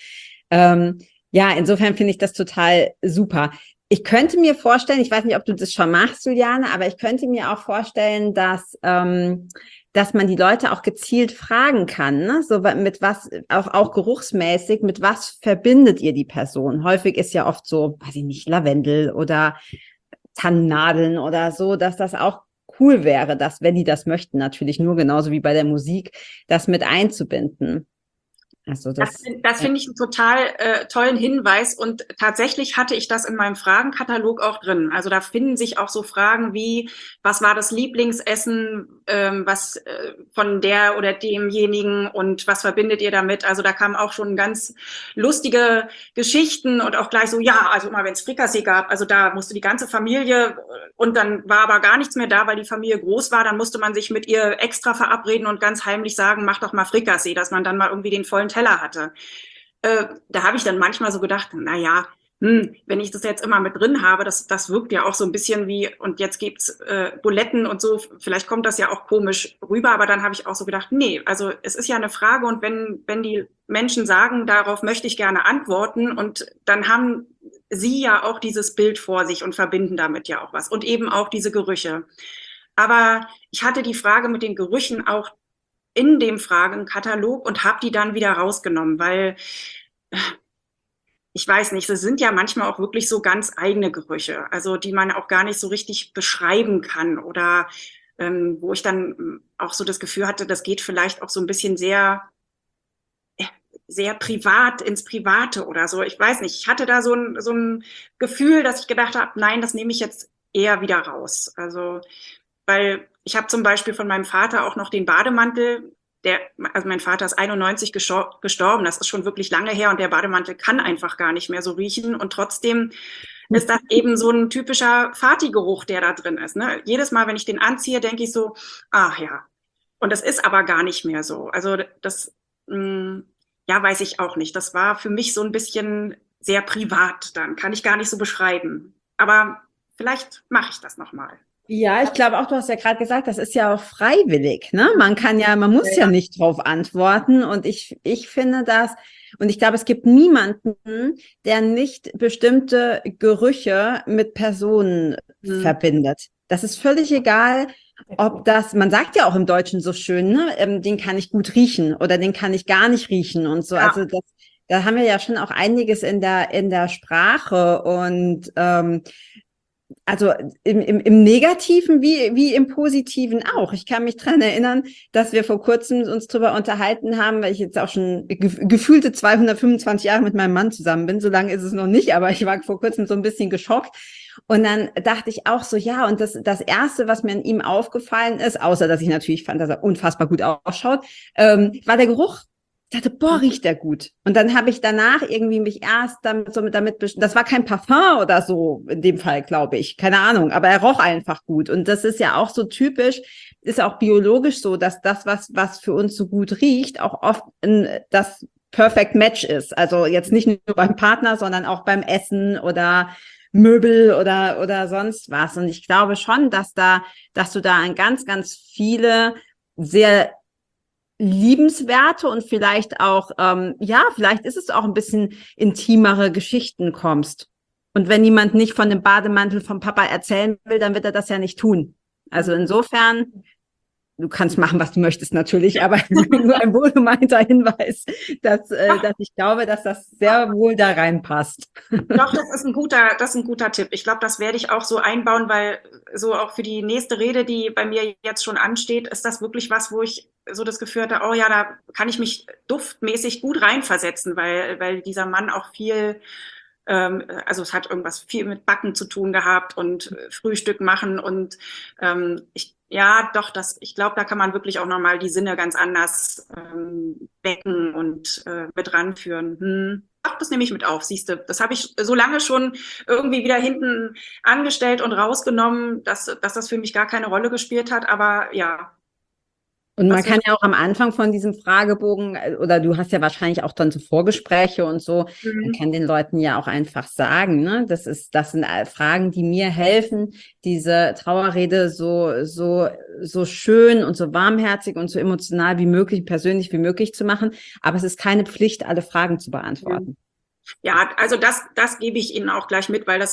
Ja, insofern finde ich das total super. Ich könnte mir vorstellen, ich weiß nicht, ob du das schon machst, Juliane, aber ich könnte mir auch vorstellen, dass man die Leute auch gezielt fragen kann, ne? So mit was, auch geruchsmäßig, mit was verbindet ihr die Person? Häufig ist ja oft so, weiß ich nicht, Lavendel oder Tannennadeln oder so, dass das auch cool wäre, dass, wenn die das möchten, natürlich nur genauso wie bei der Musik, das mit einzubinden. Also das finde ich einen total tollen Hinweis, und tatsächlich hatte ich das in meinem Fragenkatalog auch drin. Also da finden sich auch so Fragen wie, was war das Lieblingsessen, was von der oder demjenigen, und was verbindet ihr damit? Also da kamen auch schon ganz lustige Geschichten und auch gleich so, ja, also immer wenn es Frikassee gab, also da musste die ganze Familie, und dann war aber gar nichts mehr da, weil die Familie groß war, dann musste man sich mit ihr extra verabreden und ganz heimlich sagen, mach doch mal Frikassee, dass man dann mal irgendwie den vollen Teller hatte. Da habe ich dann manchmal so gedacht, naja, wenn ich das jetzt immer mit drin habe, das wirkt ja auch so ein bisschen wie, und jetzt gibt's Buletten und so, vielleicht kommt das ja auch komisch rüber, aber dann habe ich auch so gedacht, nee, also es ist ja eine Frage, und wenn die Menschen sagen, darauf möchte ich gerne antworten, und dann haben sie ja auch dieses Bild vor sich und verbinden damit ja auch was, und eben auch diese Gerüche. Aber ich hatte die Frage mit den Gerüchen auch in dem Fragenkatalog und habe die dann wieder rausgenommen, weil ich weiß nicht, es sind ja manchmal auch wirklich so ganz eigene Gerüche, also die man auch gar nicht so richtig beschreiben kann, oder wo ich dann auch so das Gefühl hatte, das geht vielleicht auch so ein bisschen sehr privat ins Private oder so. Ich weiß nicht, ich hatte da so ein Gefühl, dass ich gedacht habe, nein, das nehme ich jetzt eher wieder raus. Also, weil ich habe zum Beispiel von meinem Vater auch noch den Bademantel, also mein Vater ist 91 gestorben, das ist schon wirklich lange her, und der Bademantel kann einfach gar nicht mehr so riechen, und trotzdem ist das eben so ein typischer Vati-Geruch, der da drin ist, ne? Jedes Mal, wenn ich den anziehe, denke ich so, ach ja. Und das ist aber gar nicht mehr so. Also das, ja, weiß ich auch nicht. Das war für mich so ein bisschen sehr privat dann, kann ich gar nicht so beschreiben. Aber vielleicht mache ich das nochmal. Ja, ich glaube auch, du hast ja gerade gesagt, das ist ja auch freiwillig, ne? Man muss ja nicht drauf antworten, und ich finde das, und ich glaube, es gibt niemanden, der nicht bestimmte Gerüche mit Personen verbindet. Das ist völlig egal, ob das, man sagt ja auch im Deutschen so schön, ne? Den kann ich gut riechen oder den kann ich gar nicht riechen und so. Ja. Also da haben wir ja schon auch einiges in der Sprache, und also im Negativen wie im Positiven auch. Ich kann mich dran erinnern, dass wir vor kurzem uns drüber unterhalten haben, weil ich jetzt auch schon gefühlte 225 Jahre mit meinem Mann zusammen bin. So lange ist es noch nicht, aber ich war vor kurzem so ein bisschen geschockt. Und dann dachte ich auch so, ja, und das Erste, was mir an ihm aufgefallen ist, außer dass ich natürlich fand, dass er unfassbar gut ausschaut, war der Geruch. Ich dachte, boah, riecht der gut. Und dann habe ich danach irgendwie mich erst damit das war kein Parfum oder so in dem Fall, glaube ich, keine Ahnung, aber er roch einfach gut. Und das ist ja auch so typisch, ist auch biologisch so, dass das, was für uns so gut riecht, auch oft das Perfect Match ist. Also jetzt nicht nur beim Partner, sondern auch beim Essen oder Möbel oder sonst was. Und ich glaube schon, dass du da an ganz, ganz viele sehr liebenswerte und vielleicht auch, vielleicht ist es auch ein bisschen intimere Geschichten kommst. Und wenn jemand nicht von dem Bademantel vom Papa erzählen will, dann wird er das ja nicht tun. Also insofern, du kannst machen, was du möchtest natürlich, aber nur ein wohlgemeinter Hinweis, dass ich glaube, dass das sehr wohl da reinpasst. Doch, das ist ein guter Tipp. Ich glaube, das werde ich auch so einbauen, weil so auch für die nächste Rede, die bei mir jetzt schon ansteht, ist das wirklich was, wo ich so das Gefühl hatte, oh ja, da kann ich mich duftmäßig gut reinversetzen, weil dieser Mann auch viel, also es hat irgendwas viel mit Backen zu tun gehabt und Frühstück machen und ich glaube, da kann man wirklich auch nochmal die Sinne ganz anders wecken und mit ranführen. Ach, das nehme ich mit auf, siehst du. Das habe ich so lange schon irgendwie wieder hinten angestellt und rausgenommen, dass das für mich gar keine Rolle gespielt hat. Aber ja. Und man kann ja auch am Anfang von diesem Fragebogen, oder du hast ja wahrscheinlich auch dann so Vorgespräche und so, man kann den Leuten ja auch einfach sagen, ne? Das sind Fragen, die mir helfen, diese Trauerrede so schön und so warmherzig und so emotional wie möglich, persönlich wie möglich zu machen. Aber es ist keine Pflicht, alle Fragen zu beantworten. Ja, also das gebe ich Ihnen auch gleich mit, weil es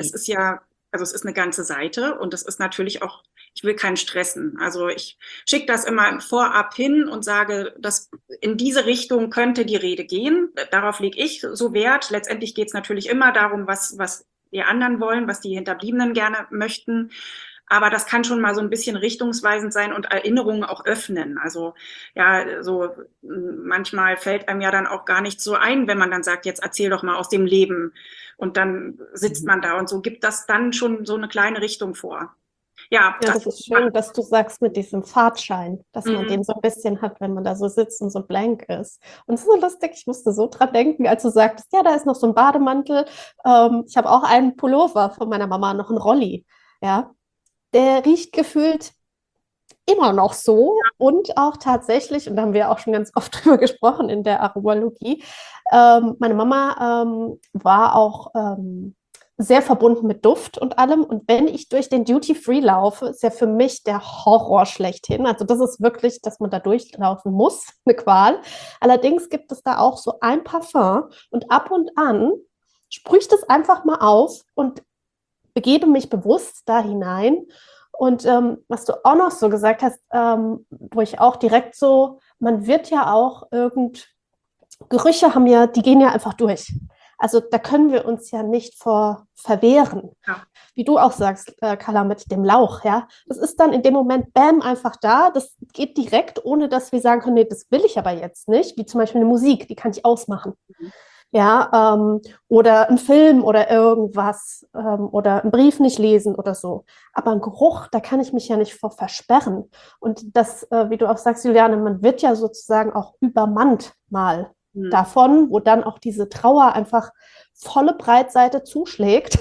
ist eine ganze Seite und es ist natürlich auch, ich will keinen stressen. Also ich schicke das immer vorab hin und sage, dass in diese Richtung könnte die Rede gehen. Darauf lege ich so Wert. Letztendlich geht es natürlich immer darum, was die anderen wollen, was die Hinterbliebenen gerne möchten. Aber das kann schon mal so ein bisschen richtungsweisend sein und Erinnerungen auch öffnen. Also ja, so manchmal fällt einem ja dann auch gar nicht so ein, wenn man dann sagt, jetzt erzähl doch mal aus dem Leben. Und dann sitzt man da und so gibt das dann schon so eine kleine Richtung vor. Ja, das ist schön, dass du sagst mit diesem Fahrtschein, dass man den so ein bisschen hat, wenn man da so sitzt und so blank ist. Und es ist so lustig, ich musste so dran denken, als du sagtest, ja, da ist noch so ein Bademantel. Ich habe auch einen Pullover von meiner Mama, noch einen Rolli. Ja, der riecht gefühlt immer noch so und auch tatsächlich, und da haben wir auch schon ganz oft drüber gesprochen in der Aromalogie, meine Mama war auch sehr verbunden mit Duft und allem. Und wenn ich durch den Duty-Free laufe, ist ja für mich der Horror schlechthin. Also das ist wirklich, dass man da durchlaufen muss, eine Qual. Allerdings gibt es da auch so ein Parfum und ab und an sprühe ich das einfach mal auf und begebe mich bewusst da hinein. Und was du auch noch so gesagt hast, wo ich auch direkt so, man wird ja auch Gerüche die gehen ja einfach durch. Also da können wir uns ja nicht vor verwehren. Ja. Wie du auch sagst, Carla, mit dem Lauch, ja. Das ist dann in dem Moment, bam, einfach da. Das geht direkt, ohne dass wir sagen können, nee, das will ich aber jetzt nicht. Wie zum Beispiel eine Musik, die kann ich ausmachen. Ja, oder ein Film oder irgendwas oder einen Brief nicht lesen oder so. Aber ein Geruch, da kann ich mich ja nicht vor versperren. Und das, wie du auch sagst, Juliane, man wird ja sozusagen auch übermannt mal davon, wo dann auch diese Trauer einfach volle Breitseite zuschlägt.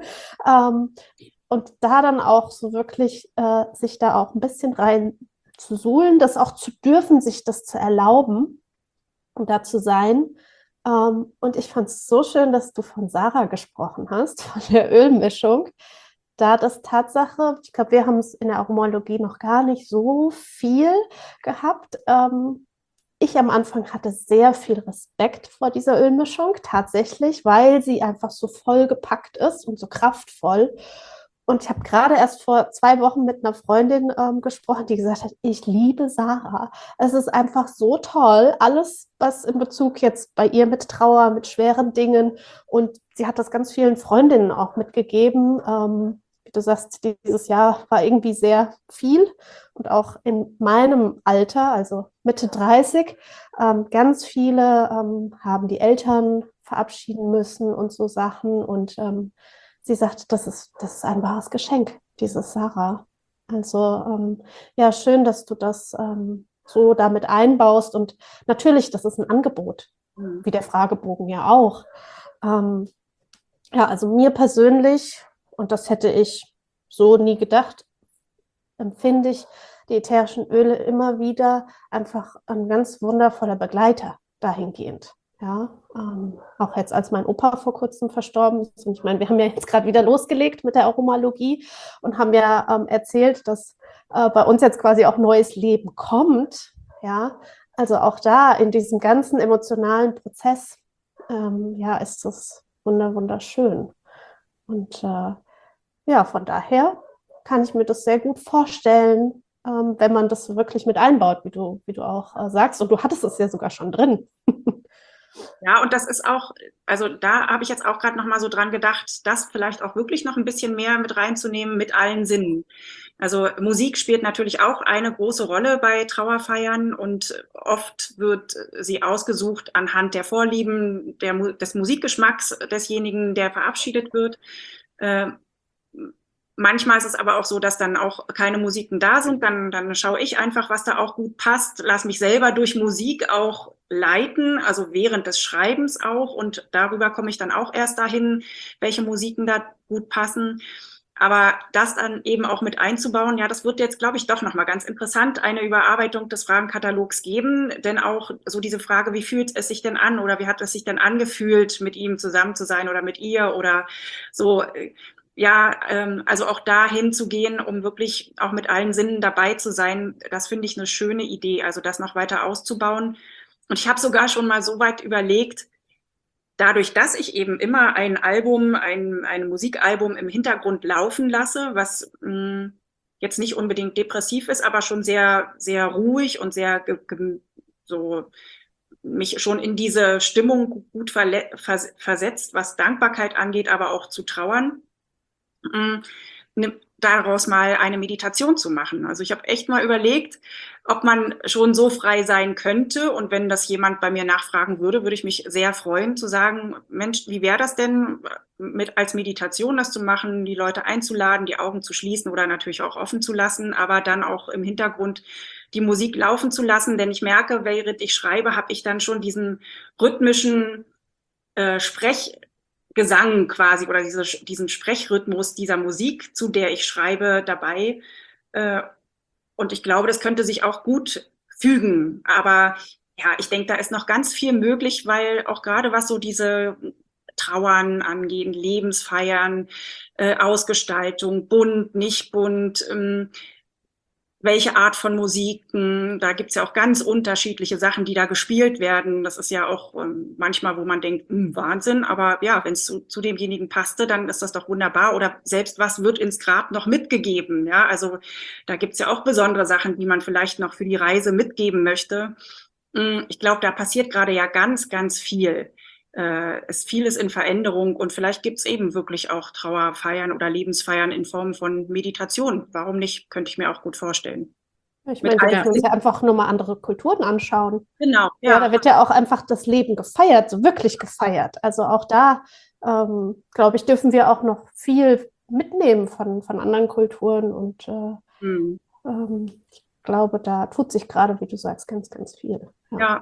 Und da dann auch so wirklich sich da auch ein bisschen rein zu suhlen, das auch zu dürfen, sich das zu erlauben und da zu sein. Und ich fand es so schön, dass du von Sarah gesprochen hast, von der Ölmischung. Da das Tatsache, ich glaube, wir haben es in der Aromalogie noch gar nicht so viel gehabt. Ich am Anfang hatte sehr viel Respekt vor dieser Ölmischung, tatsächlich, weil sie einfach so vollgepackt ist und so kraftvoll. Und ich habe gerade erst vor 2 Wochen mit einer Freundin gesprochen, die gesagt hat, ich liebe Sarah. Es ist einfach so toll, alles, was in Bezug jetzt bei ihr mit Trauer, mit schweren Dingen. Und sie hat das ganz vielen Freundinnen auch mitgegeben. Wie du sagst, dieses Jahr war irgendwie sehr viel. Und auch in meinem Alter, also Mitte 30, ganz viele haben die Eltern verabschieden müssen und so Sachen. Und sie sagt, das ist ein wahres Geschenk, dieses Sarah. Also ja, schön, dass du das so damit einbaust. Und natürlich, das ist ein Angebot, wie der Fragebogen ja auch. Ja, also mir persönlich, und das hätte ich so nie gedacht, empfinde ich die ätherischen Öle immer wieder einfach ein ganz wundervoller Begleiter. dahingehend. Ja, auch jetzt, als mein Opa vor kurzem verstorben ist. Und ich meine, wir haben ja jetzt gerade wieder losgelegt mit der Aromalogie und haben ja erzählt, dass bei uns jetzt quasi auch neues Leben kommt. Ja, also auch da in diesem ganzen emotionalen Prozess, ja, ist das wunderschön. Und ja, von daher kann ich mir das sehr gut vorstellen, wenn man das wirklich mit einbaut, wie du auch sagst. Und du hattest es ja sogar schon drin. Ja, und das ist auch, also da habe ich jetzt auch gerade noch mal so dran gedacht, das vielleicht auch wirklich noch ein bisschen mehr mit reinzunehmen mit allen Sinnen. Also Musik spielt natürlich auch eine große Rolle bei Trauerfeiern und oft wird sie ausgesucht anhand der Vorlieben, des Musikgeschmacks desjenigen, der verabschiedet wird. Manchmal ist es aber auch so, dass dann auch keine Musiken da sind. Dann schaue ich einfach, was da auch gut passt. Lass mich selber durch Musik auch leiten, also während des Schreibens auch. Und darüber komme ich dann auch erst dahin, welche Musiken da gut passen. Aber das dann eben auch mit einzubauen, ja, das wird jetzt, glaube ich, doch nochmal ganz interessant, eine Überarbeitung des Fragenkatalogs geben. Denn auch so diese Frage, wie fühlt es sich denn an oder wie hat es sich denn angefühlt, mit ihm zusammen zu sein oder mit ihr oder so. Ja, also auch dahin zu gehen, um wirklich auch mit allen Sinnen dabei zu sein, das finde ich eine schöne Idee, also das noch weiter auszubauen. Und ich habe sogar schon mal so weit überlegt, dadurch, dass ich eben immer ein Musikalbum im Hintergrund laufen lasse, was jetzt nicht unbedingt depressiv ist, aber schon sehr, sehr ruhig und sehr so mich schon in diese Stimmung gut versetzt, was Dankbarkeit angeht, aber auch zu trauern. Daraus mal eine Meditation zu machen. Also ich habe echt mal überlegt, ob man schon so frei sein könnte. Und wenn das jemand bei mir nachfragen würde, würde ich mich sehr freuen zu sagen, Mensch, wie wäre das denn, als Meditation das zu machen, die Leute einzuladen, die Augen zu schließen oder natürlich auch offen zu lassen, aber dann auch im Hintergrund die Musik laufen zu lassen. Denn ich merke, während ich schreibe, habe ich dann schon diesen rhythmischen Gesang quasi oder diesen Sprechrhythmus dieser Musik, zu der ich schreibe, dabei. Und ich glaube, das könnte sich auch gut fügen. Aber ja, ich denke, da ist noch ganz viel möglich, weil auch gerade was so diese Trauern angeht, Lebensfeiern, Ausgestaltung, bunt, nicht bunt, welche Art von Musiken, da gibt's ja auch ganz unterschiedliche Sachen, die da gespielt werden. Das ist ja auch manchmal, wo man denkt, Wahnsinn, aber ja, wenn es zu demjenigen passte, dann ist das doch wunderbar. Oder selbst was wird ins Grab noch mitgegeben? Ja, also da gibt's ja auch besondere Sachen, die man vielleicht noch für die Reise mitgeben möchte. Ich glaube, da passiert gerade ja ganz, ganz viel. Ist vieles in Veränderung und vielleicht gibt's eben wirklich auch Trauerfeiern oder Lebensfeiern in Form von Meditation. Warum nicht? Könnte ich mir auch gut vorstellen. Ich meine, wir müssen uns ja einfach nur mal andere Kulturen anschauen. Genau, ja. Da wird ja auch einfach das Leben gefeiert, so wirklich gefeiert. Also auch da, glaube ich, dürfen wir auch noch viel mitnehmen von anderen Kulturen und ich glaube, da tut sich gerade, wie du sagst, ganz, ganz viel. Ja.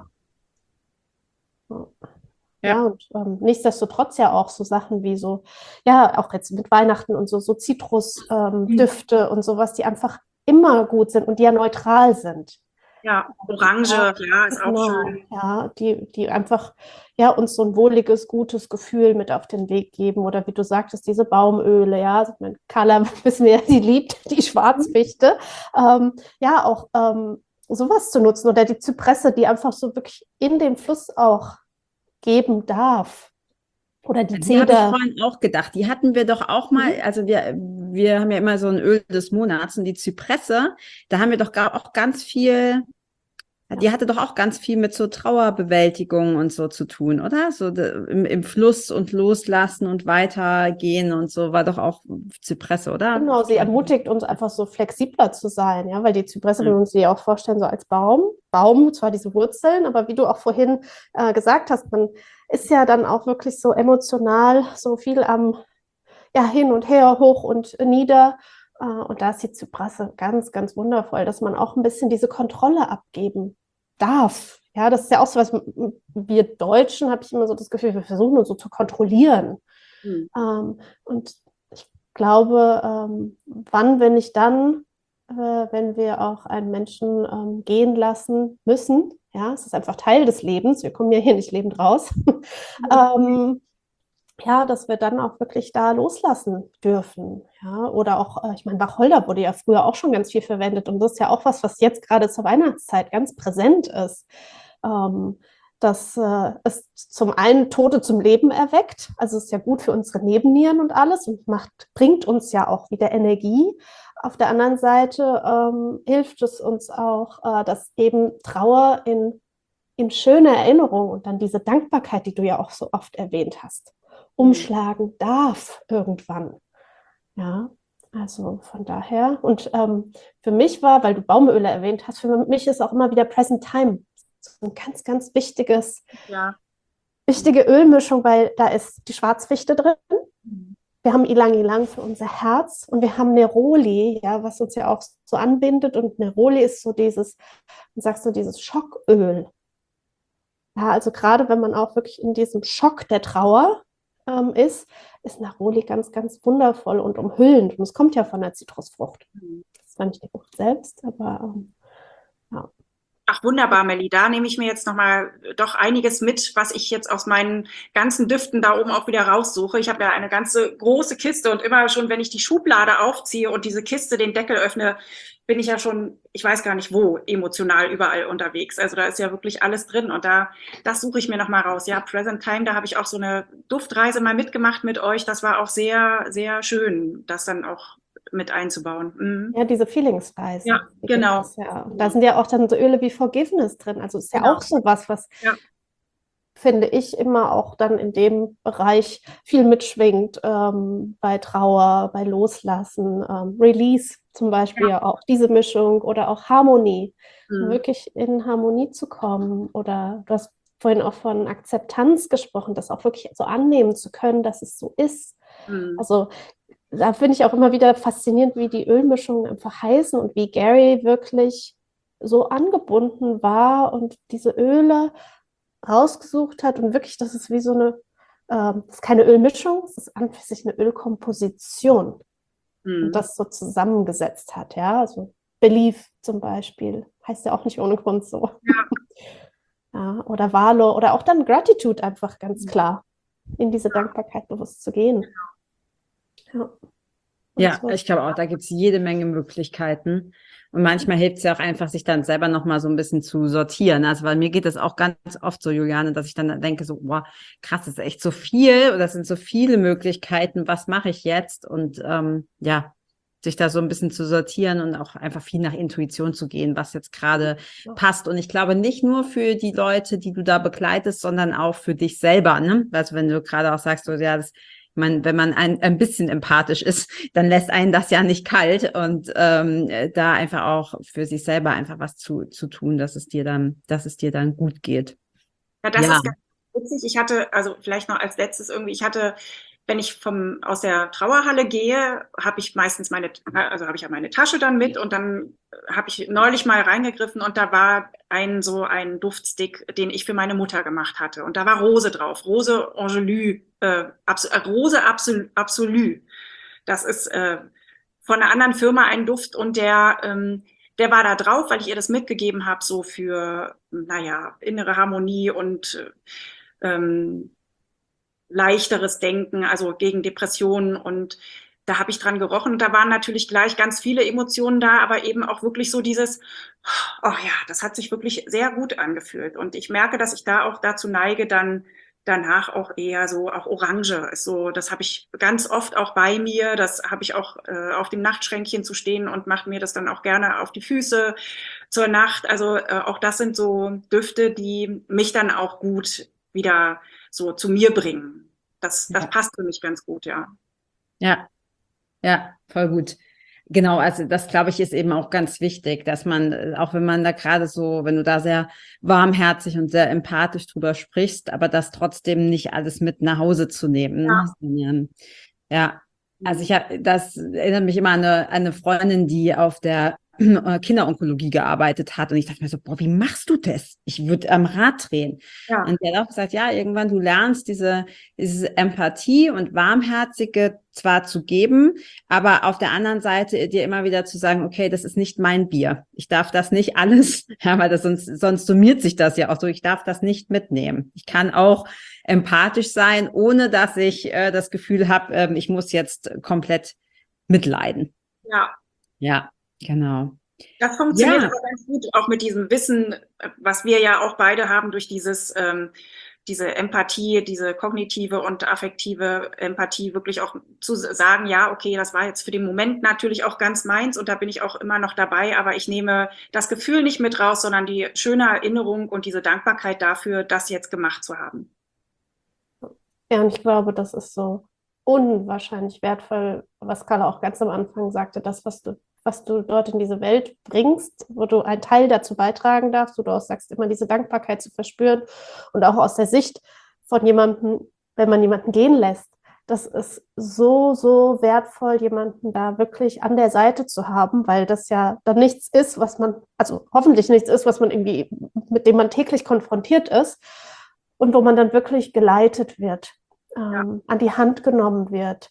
Ja, und nichtsdestotrotz ja auch so Sachen wie so, ja, auch jetzt mit Weihnachten und so Zitrusdüfte und sowas, die einfach immer gut sind und die ja neutral sind. Ja, Orange, ja, ist auch schön. Ja, die einfach ja, uns so ein wohliges, gutes Gefühl mit auf den Weg geben. Oder wie du sagtest, diese Baumöle, ja, also Carla, wissen wir ja, die liebt die Schwarzfichte. Ja, auch sowas zu nutzen. Oder die Zypresse, die einfach so wirklich in den Fluss auch geben darf. Oder die Zeder. Die habe ich vorhin auch gedacht. Die hatten wir doch auch mal, also wir haben ja immer so ein Öl des Monats und die Zypresse, da haben wir doch auch ganz viel, die hatte doch auch ganz viel mit so Trauerbewältigung und so zu tun, oder? So im Fluss und loslassen und weitergehen und so war doch auch Zypresse, oder? Genau, sie ermutigt uns einfach so flexibler zu sein, ja, weil die Zypresse, wenn wir uns die auch vorstellen, so als Baum, zwar diese Wurzeln, aber wie du auch vorhin gesagt hast, man ist ja dann auch wirklich so emotional, so viel am hin und her, hoch und nieder. Und da ist die Zypresse ganz, ganz wundervoll, dass man auch ein bisschen diese Kontrolle abgeben darf. Ja, das ist ja auch so was, wir Deutschen, habe ich immer so das Gefühl, wir versuchen uns so zu kontrollieren. Und ich glaube, wann, wenn nicht dann, wenn wir auch einen Menschen gehen lassen müssen, Ja, es ist einfach Teil des Lebens. Wir kommen ja hier nicht lebend raus. Ja, dass wir dann auch wirklich da loslassen dürfen. Ja, oder auch, ich meine, Wacholder wurde ja früher auch schon ganz viel verwendet und das ist ja auch was jetzt gerade zur Weihnachtszeit ganz präsent ist. Dass es zum einen Tote zum Leben erweckt, also ist ja gut für unsere Nebennieren und alles und bringt uns ja auch wieder Energie. Auf der anderen Seite hilft es uns auch, dass eben Trauer in schöne Erinnerung und dann diese Dankbarkeit, die du ja auch so oft erwähnt hast, umschlagen darf irgendwann. Ja, also von daher. Und für mich war, weil du Baumöle erwähnt hast, für mich ist auch immer wieder Present Time so ein ganz, ganz wichtige Ölmischung, weil da ist die Schwarzfichte drin. Wir haben Ylang Ylang für unser Herz und wir haben Neroli, ja, was uns ja auch so anbindet. Und Neroli ist so dieses, du sagst so, dieses Schocköl. Ja, also gerade wenn man auch wirklich in diesem Schock der Trauer ist Neroli ganz, ganz wundervoll und umhüllend. Und es kommt ja von der Zitrusfrucht. Das ist zwar nicht die Frucht selbst, aber ja. Ach, wunderbar, Melli. Da nehme ich mir jetzt nochmal doch einiges mit, was ich jetzt aus meinen ganzen Düften da oben auch wieder raussuche. Ich habe ja eine ganze große Kiste und immer schon, wenn ich die Schublade aufziehe und diese Kiste den Deckel öffne, bin ich ja schon, ich weiß gar nicht wo, emotional überall unterwegs. Also da ist ja wirklich alles drin und das suche ich mir nochmal raus. Ja, Present Time, da habe ich auch so eine Duftreise mal mitgemacht mit euch. Das war auch sehr, sehr schön, das dann auch mit einzubauen. Ja, diese Feelingsreise. Ja, genau. Ja. Da sind ja auch dann so Öle wie Forgiveness drin. Also ist ja auch so was finde ich immer auch dann in dem Bereich viel mitschwingt, bei Trauer, bei Loslassen, Release zum Beispiel ja auch diese Mischung oder auch Harmonie, wirklich in Harmonie zu kommen. Oder du hast vorhin auch von Akzeptanz gesprochen, das auch wirklich so annehmen zu können, dass es so ist. Also da finde ich auch immer wieder faszinierend, wie die Ölmischungen einfach heißen und wie Gary wirklich so angebunden war und diese Öle rausgesucht hat und wirklich, das ist wie so eine, das ist keine Ölmischung, es ist an für sich eine Ölkomposition und das so zusammengesetzt hat, ja, also Belief zum Beispiel, heißt ja auch nicht ohne Grund so. Ja, oder Valo oder auch dann Gratitude einfach ganz klar, in diese Dankbarkeit bewusst zu gehen. Ja, ich glaube auch, da gibt es jede Menge Möglichkeiten. Und manchmal hilft es ja auch einfach, sich dann selber nochmal so ein bisschen zu sortieren. Also, weil mir geht das auch ganz oft so, Juliane, dass ich dann denke so, boah, krass, das ist echt so viel oder das sind so viele Möglichkeiten, was mache ich jetzt? Und ja, sich da so ein bisschen zu sortieren und auch einfach viel nach Intuition zu gehen, was jetzt gerade passt. Und ich glaube nicht nur für die Leute, die du da begleitest, sondern auch für dich selber, ne? Also wenn du gerade auch sagst, so, ja, das wenn man ein bisschen empathisch ist, dann lässt einen das ja nicht kalt und da einfach auch für sich selber einfach was zu tun, dass es dir dann gut geht. Ja, das ist ganz witzig. Ich hatte, also vielleicht noch als letztes irgendwie, wenn ich aus der Trauerhalle gehe, habe ich meistens habe ich ja meine Tasche dann mit und dann habe ich neulich mal reingegriffen und da war ein Duftstick, den ich für meine Mutter gemacht hatte und da war Rose drauf, Rose Angelus, Rose Absolue. Das ist von einer anderen Firma ein Duft und der war da drauf, weil ich ihr das mitgegeben habe, so für, innere Harmonie und leichteres Denken, also gegen Depressionen und da habe ich dran gerochen und da waren natürlich gleich ganz viele Emotionen da, aber eben auch wirklich so dieses, oh ja, das hat sich wirklich sehr gut angefühlt und ich merke, dass ich da auch dazu neige, dann danach auch eher so, auch Orange ist so, das habe ich ganz oft auch bei mir, das habe ich auch auf dem Nachtschränkchen zu stehen und mache mir das dann auch gerne auf die Füße zur Nacht, also auch das sind so Düfte, die mich dann auch gut wieder so zu mir bringen. Das passt für mich ganz gut, ja. Ja, voll gut. Genau, also das, glaube ich, ist eben auch ganz wichtig, dass man, auch wenn man da gerade so, wenn du da sehr warmherzig und sehr empathisch drüber sprichst, aber das trotzdem nicht alles mit nach Hause zu nehmen. Ja, also das erinnert mich immer an eine Freundin, die auf der Kinderonkologie gearbeitet hat. Und ich dachte mir so, boah, wie machst du das? Ich würde am Rad drehen. Ja. Und der hat auch gesagt, ja, irgendwann du lernst diese Empathie und Warmherzige zwar zu geben, aber auf der anderen Seite dir immer wieder zu sagen, okay, das ist nicht mein Bier. Ich darf das nicht alles, ja, weil das sonst summiert sich das ja auch so. Ich darf das nicht mitnehmen. Ich kann auch empathisch sein, ohne dass ich das Gefühl habe, ich muss jetzt komplett mitleiden. Ja. Ja, genau. Das funktioniert aber ganz gut, auch mit diesem Wissen, was wir ja auch beide haben durch diese Empathie, diese kognitive und affektive Empathie, wirklich auch zu sagen, ja, okay, das war jetzt für den Moment natürlich auch ganz meins und da bin ich auch immer noch dabei, aber ich nehme das Gefühl nicht mit raus, sondern die schöne Erinnerung und diese Dankbarkeit dafür, das jetzt gemacht zu haben. Ja, und ich glaube, das ist so unwahrscheinlich wertvoll, was Carla auch ganz am Anfang sagte, das, was du dort in diese Welt bringst, wo du einen Teil dazu beitragen darfst, wo du auch sagst, immer diese Dankbarkeit zu verspüren und auch aus der Sicht von jemandem, wenn man jemanden gehen lässt, das ist so, so wertvoll, jemanden da wirklich an der Seite zu haben, weil das ja dann nichts ist, also hoffentlich nichts ist, was man irgendwie, mit dem man täglich konfrontiert ist und wo man dann wirklich geleitet wird, an die Hand genommen wird,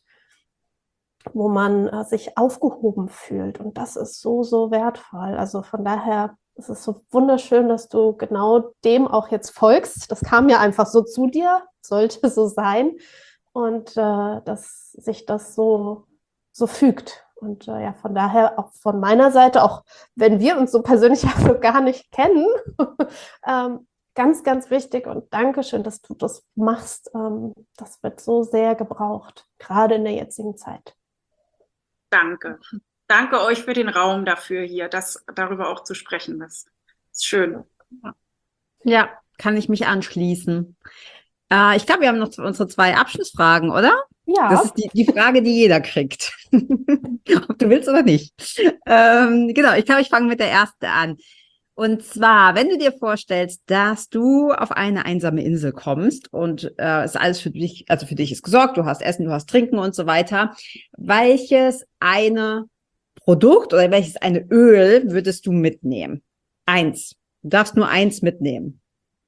wo man sich aufgehoben fühlt. Und das ist so, so wertvoll. Also von daher ist es so wunderschön, dass du genau dem auch jetzt folgst. Das kam ja einfach so zu dir, sollte so sein. Und dass sich das so fügt. Und ja, von daher auch von meiner Seite, auch wenn wir uns so persönlich also gar nicht kennen, ganz, ganz wichtig und Dankeschön, dass du das machst. Das wird so sehr gebraucht, gerade in der jetzigen Zeit. Danke. Danke euch für den Raum dafür hier, darüber auch zu sprechen. Das ist schön. Ja, kann ich mich anschließen. Ich glaube, wir haben noch unsere 2 Abschlussfragen, oder? Ja. Das ist die Frage, die jeder kriegt. Ob du willst oder nicht. Genau, ich glaube, ich fange mit der ersten an. Und zwar, wenn du dir vorstellst, dass du auf eine einsame Insel kommst und ist alles für dich, also für dich ist gesorgt, du hast Essen, du hast Trinken und so weiter. Welches eine Produkt oder welches eine Öl würdest du mitnehmen? 1. Du darfst nur 1 mitnehmen.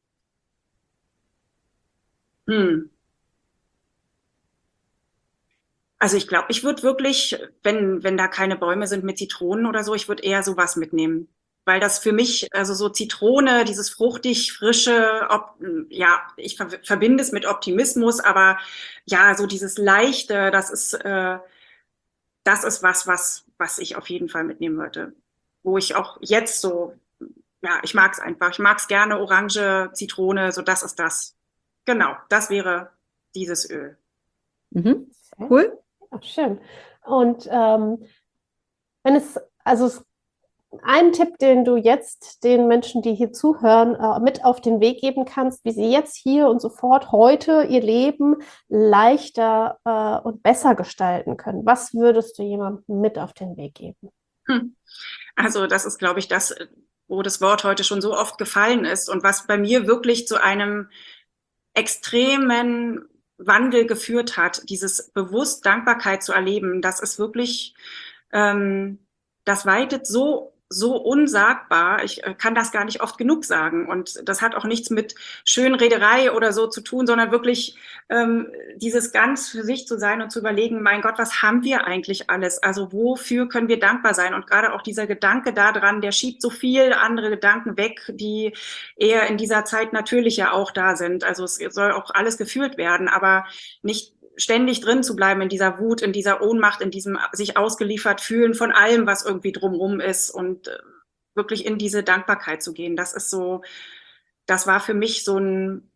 Also ich glaube, ich würde wirklich, wenn da keine Bäume sind mit Zitronen oder so, ich würde eher sowas mitnehmen. Weil das für mich, also so Zitrone, dieses fruchtig, frische, ich verbinde es mit Optimismus, aber ja, so dieses Leichte, das ist was ich auf jeden Fall mitnehmen würde. Wo ich auch jetzt so, ja, ich mag es einfach. Ich mag es gerne, Orange, Zitrone, so das ist das. Genau, das wäre dieses Öl. Mhm. Cool. Ja, schön. Und wenn einen Tipp, den du jetzt den Menschen, die hier zuhören, mit auf den Weg geben kannst, wie sie jetzt hier und sofort heute ihr Leben leichter und besser gestalten können. Was würdest du jemandem mit auf den Weg geben? Also das ist, glaube ich, das, wo das Wort heute schon so oft gefallen ist und was bei mir wirklich zu einem extremen Wandel geführt hat, dieses bewusst Dankbarkeit zu erleben, das ist wirklich, das weitet so unsagbar. Ich kann das gar nicht oft genug sagen. Und das hat auch nichts mit Schönrederei oder so zu tun, sondern wirklich dieses ganz für sich zu sein und zu überlegen, mein Gott, was haben wir eigentlich alles? Also wofür können wir dankbar sein? Und gerade auch dieser Gedanke daran, der schiebt so viel andere Gedanken weg, die eher in dieser Zeit natürlich ja auch da sind. Also es soll auch alles gefühlt werden, aber nicht ständig drin zu bleiben in dieser Wut, in dieser Ohnmacht, in diesem sich ausgeliefert fühlen von allem, was irgendwie drumherum ist und wirklich in diese Dankbarkeit zu gehen. Das war für mich so ein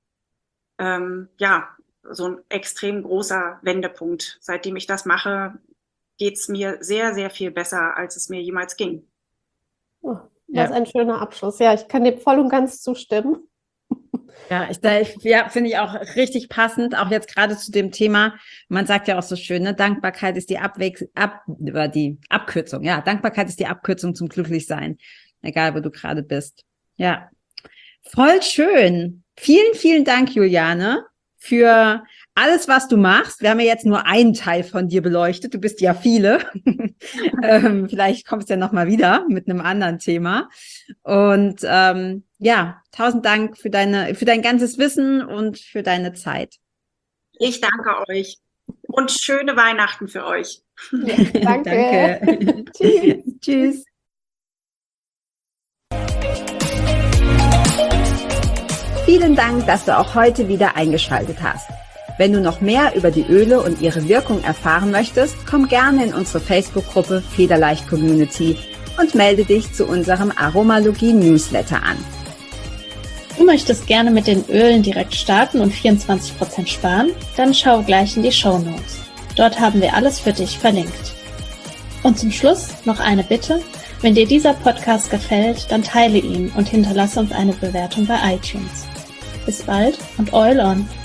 extrem großer Wendepunkt. Seitdem ich das mache, geht es mir sehr, sehr viel besser, als es mir jemals ging. Oh, das ist ein schöner Abschluss. Ja, ich kann dir voll und ganz zustimmen. Ja, finde ich auch richtig passend, auch jetzt gerade zu dem Thema. Man sagt ja auch so schön, ne? Dankbarkeit ist die Abkürzung. Ja, Dankbarkeit ist die Abkürzung zum Glücklichsein, egal wo du gerade bist. Ja, voll schön. Vielen, vielen Dank, Juliane, für alles, was du machst, wir haben ja jetzt nur einen Teil von dir beleuchtet, du bist ja viele, vielleicht kommst du ja nochmal wieder mit einem anderen Thema und 1000 Dank für dein ganzes Wissen und für deine Zeit. Ich danke euch und schöne Weihnachten für euch. Ja, danke. Danke. Tschüss. Tschüss. Vielen Dank, dass du auch heute wieder eingeschaltet hast. Wenn du noch mehr über die Öle und ihre Wirkung erfahren möchtest, komm gerne in unsere Facebook-Gruppe Federleicht Community und melde dich zu unserem Aromalogie-Newsletter an. Du möchtest gerne mit den Ölen direkt starten und 24% sparen? Dann schau gleich in die Shownotes. Dort haben wir alles für dich verlinkt. Und zum Schluss noch eine Bitte. Wenn dir dieser Podcast gefällt, dann teile ihn und hinterlasse uns eine Bewertung bei iTunes. Bis bald und Oil on!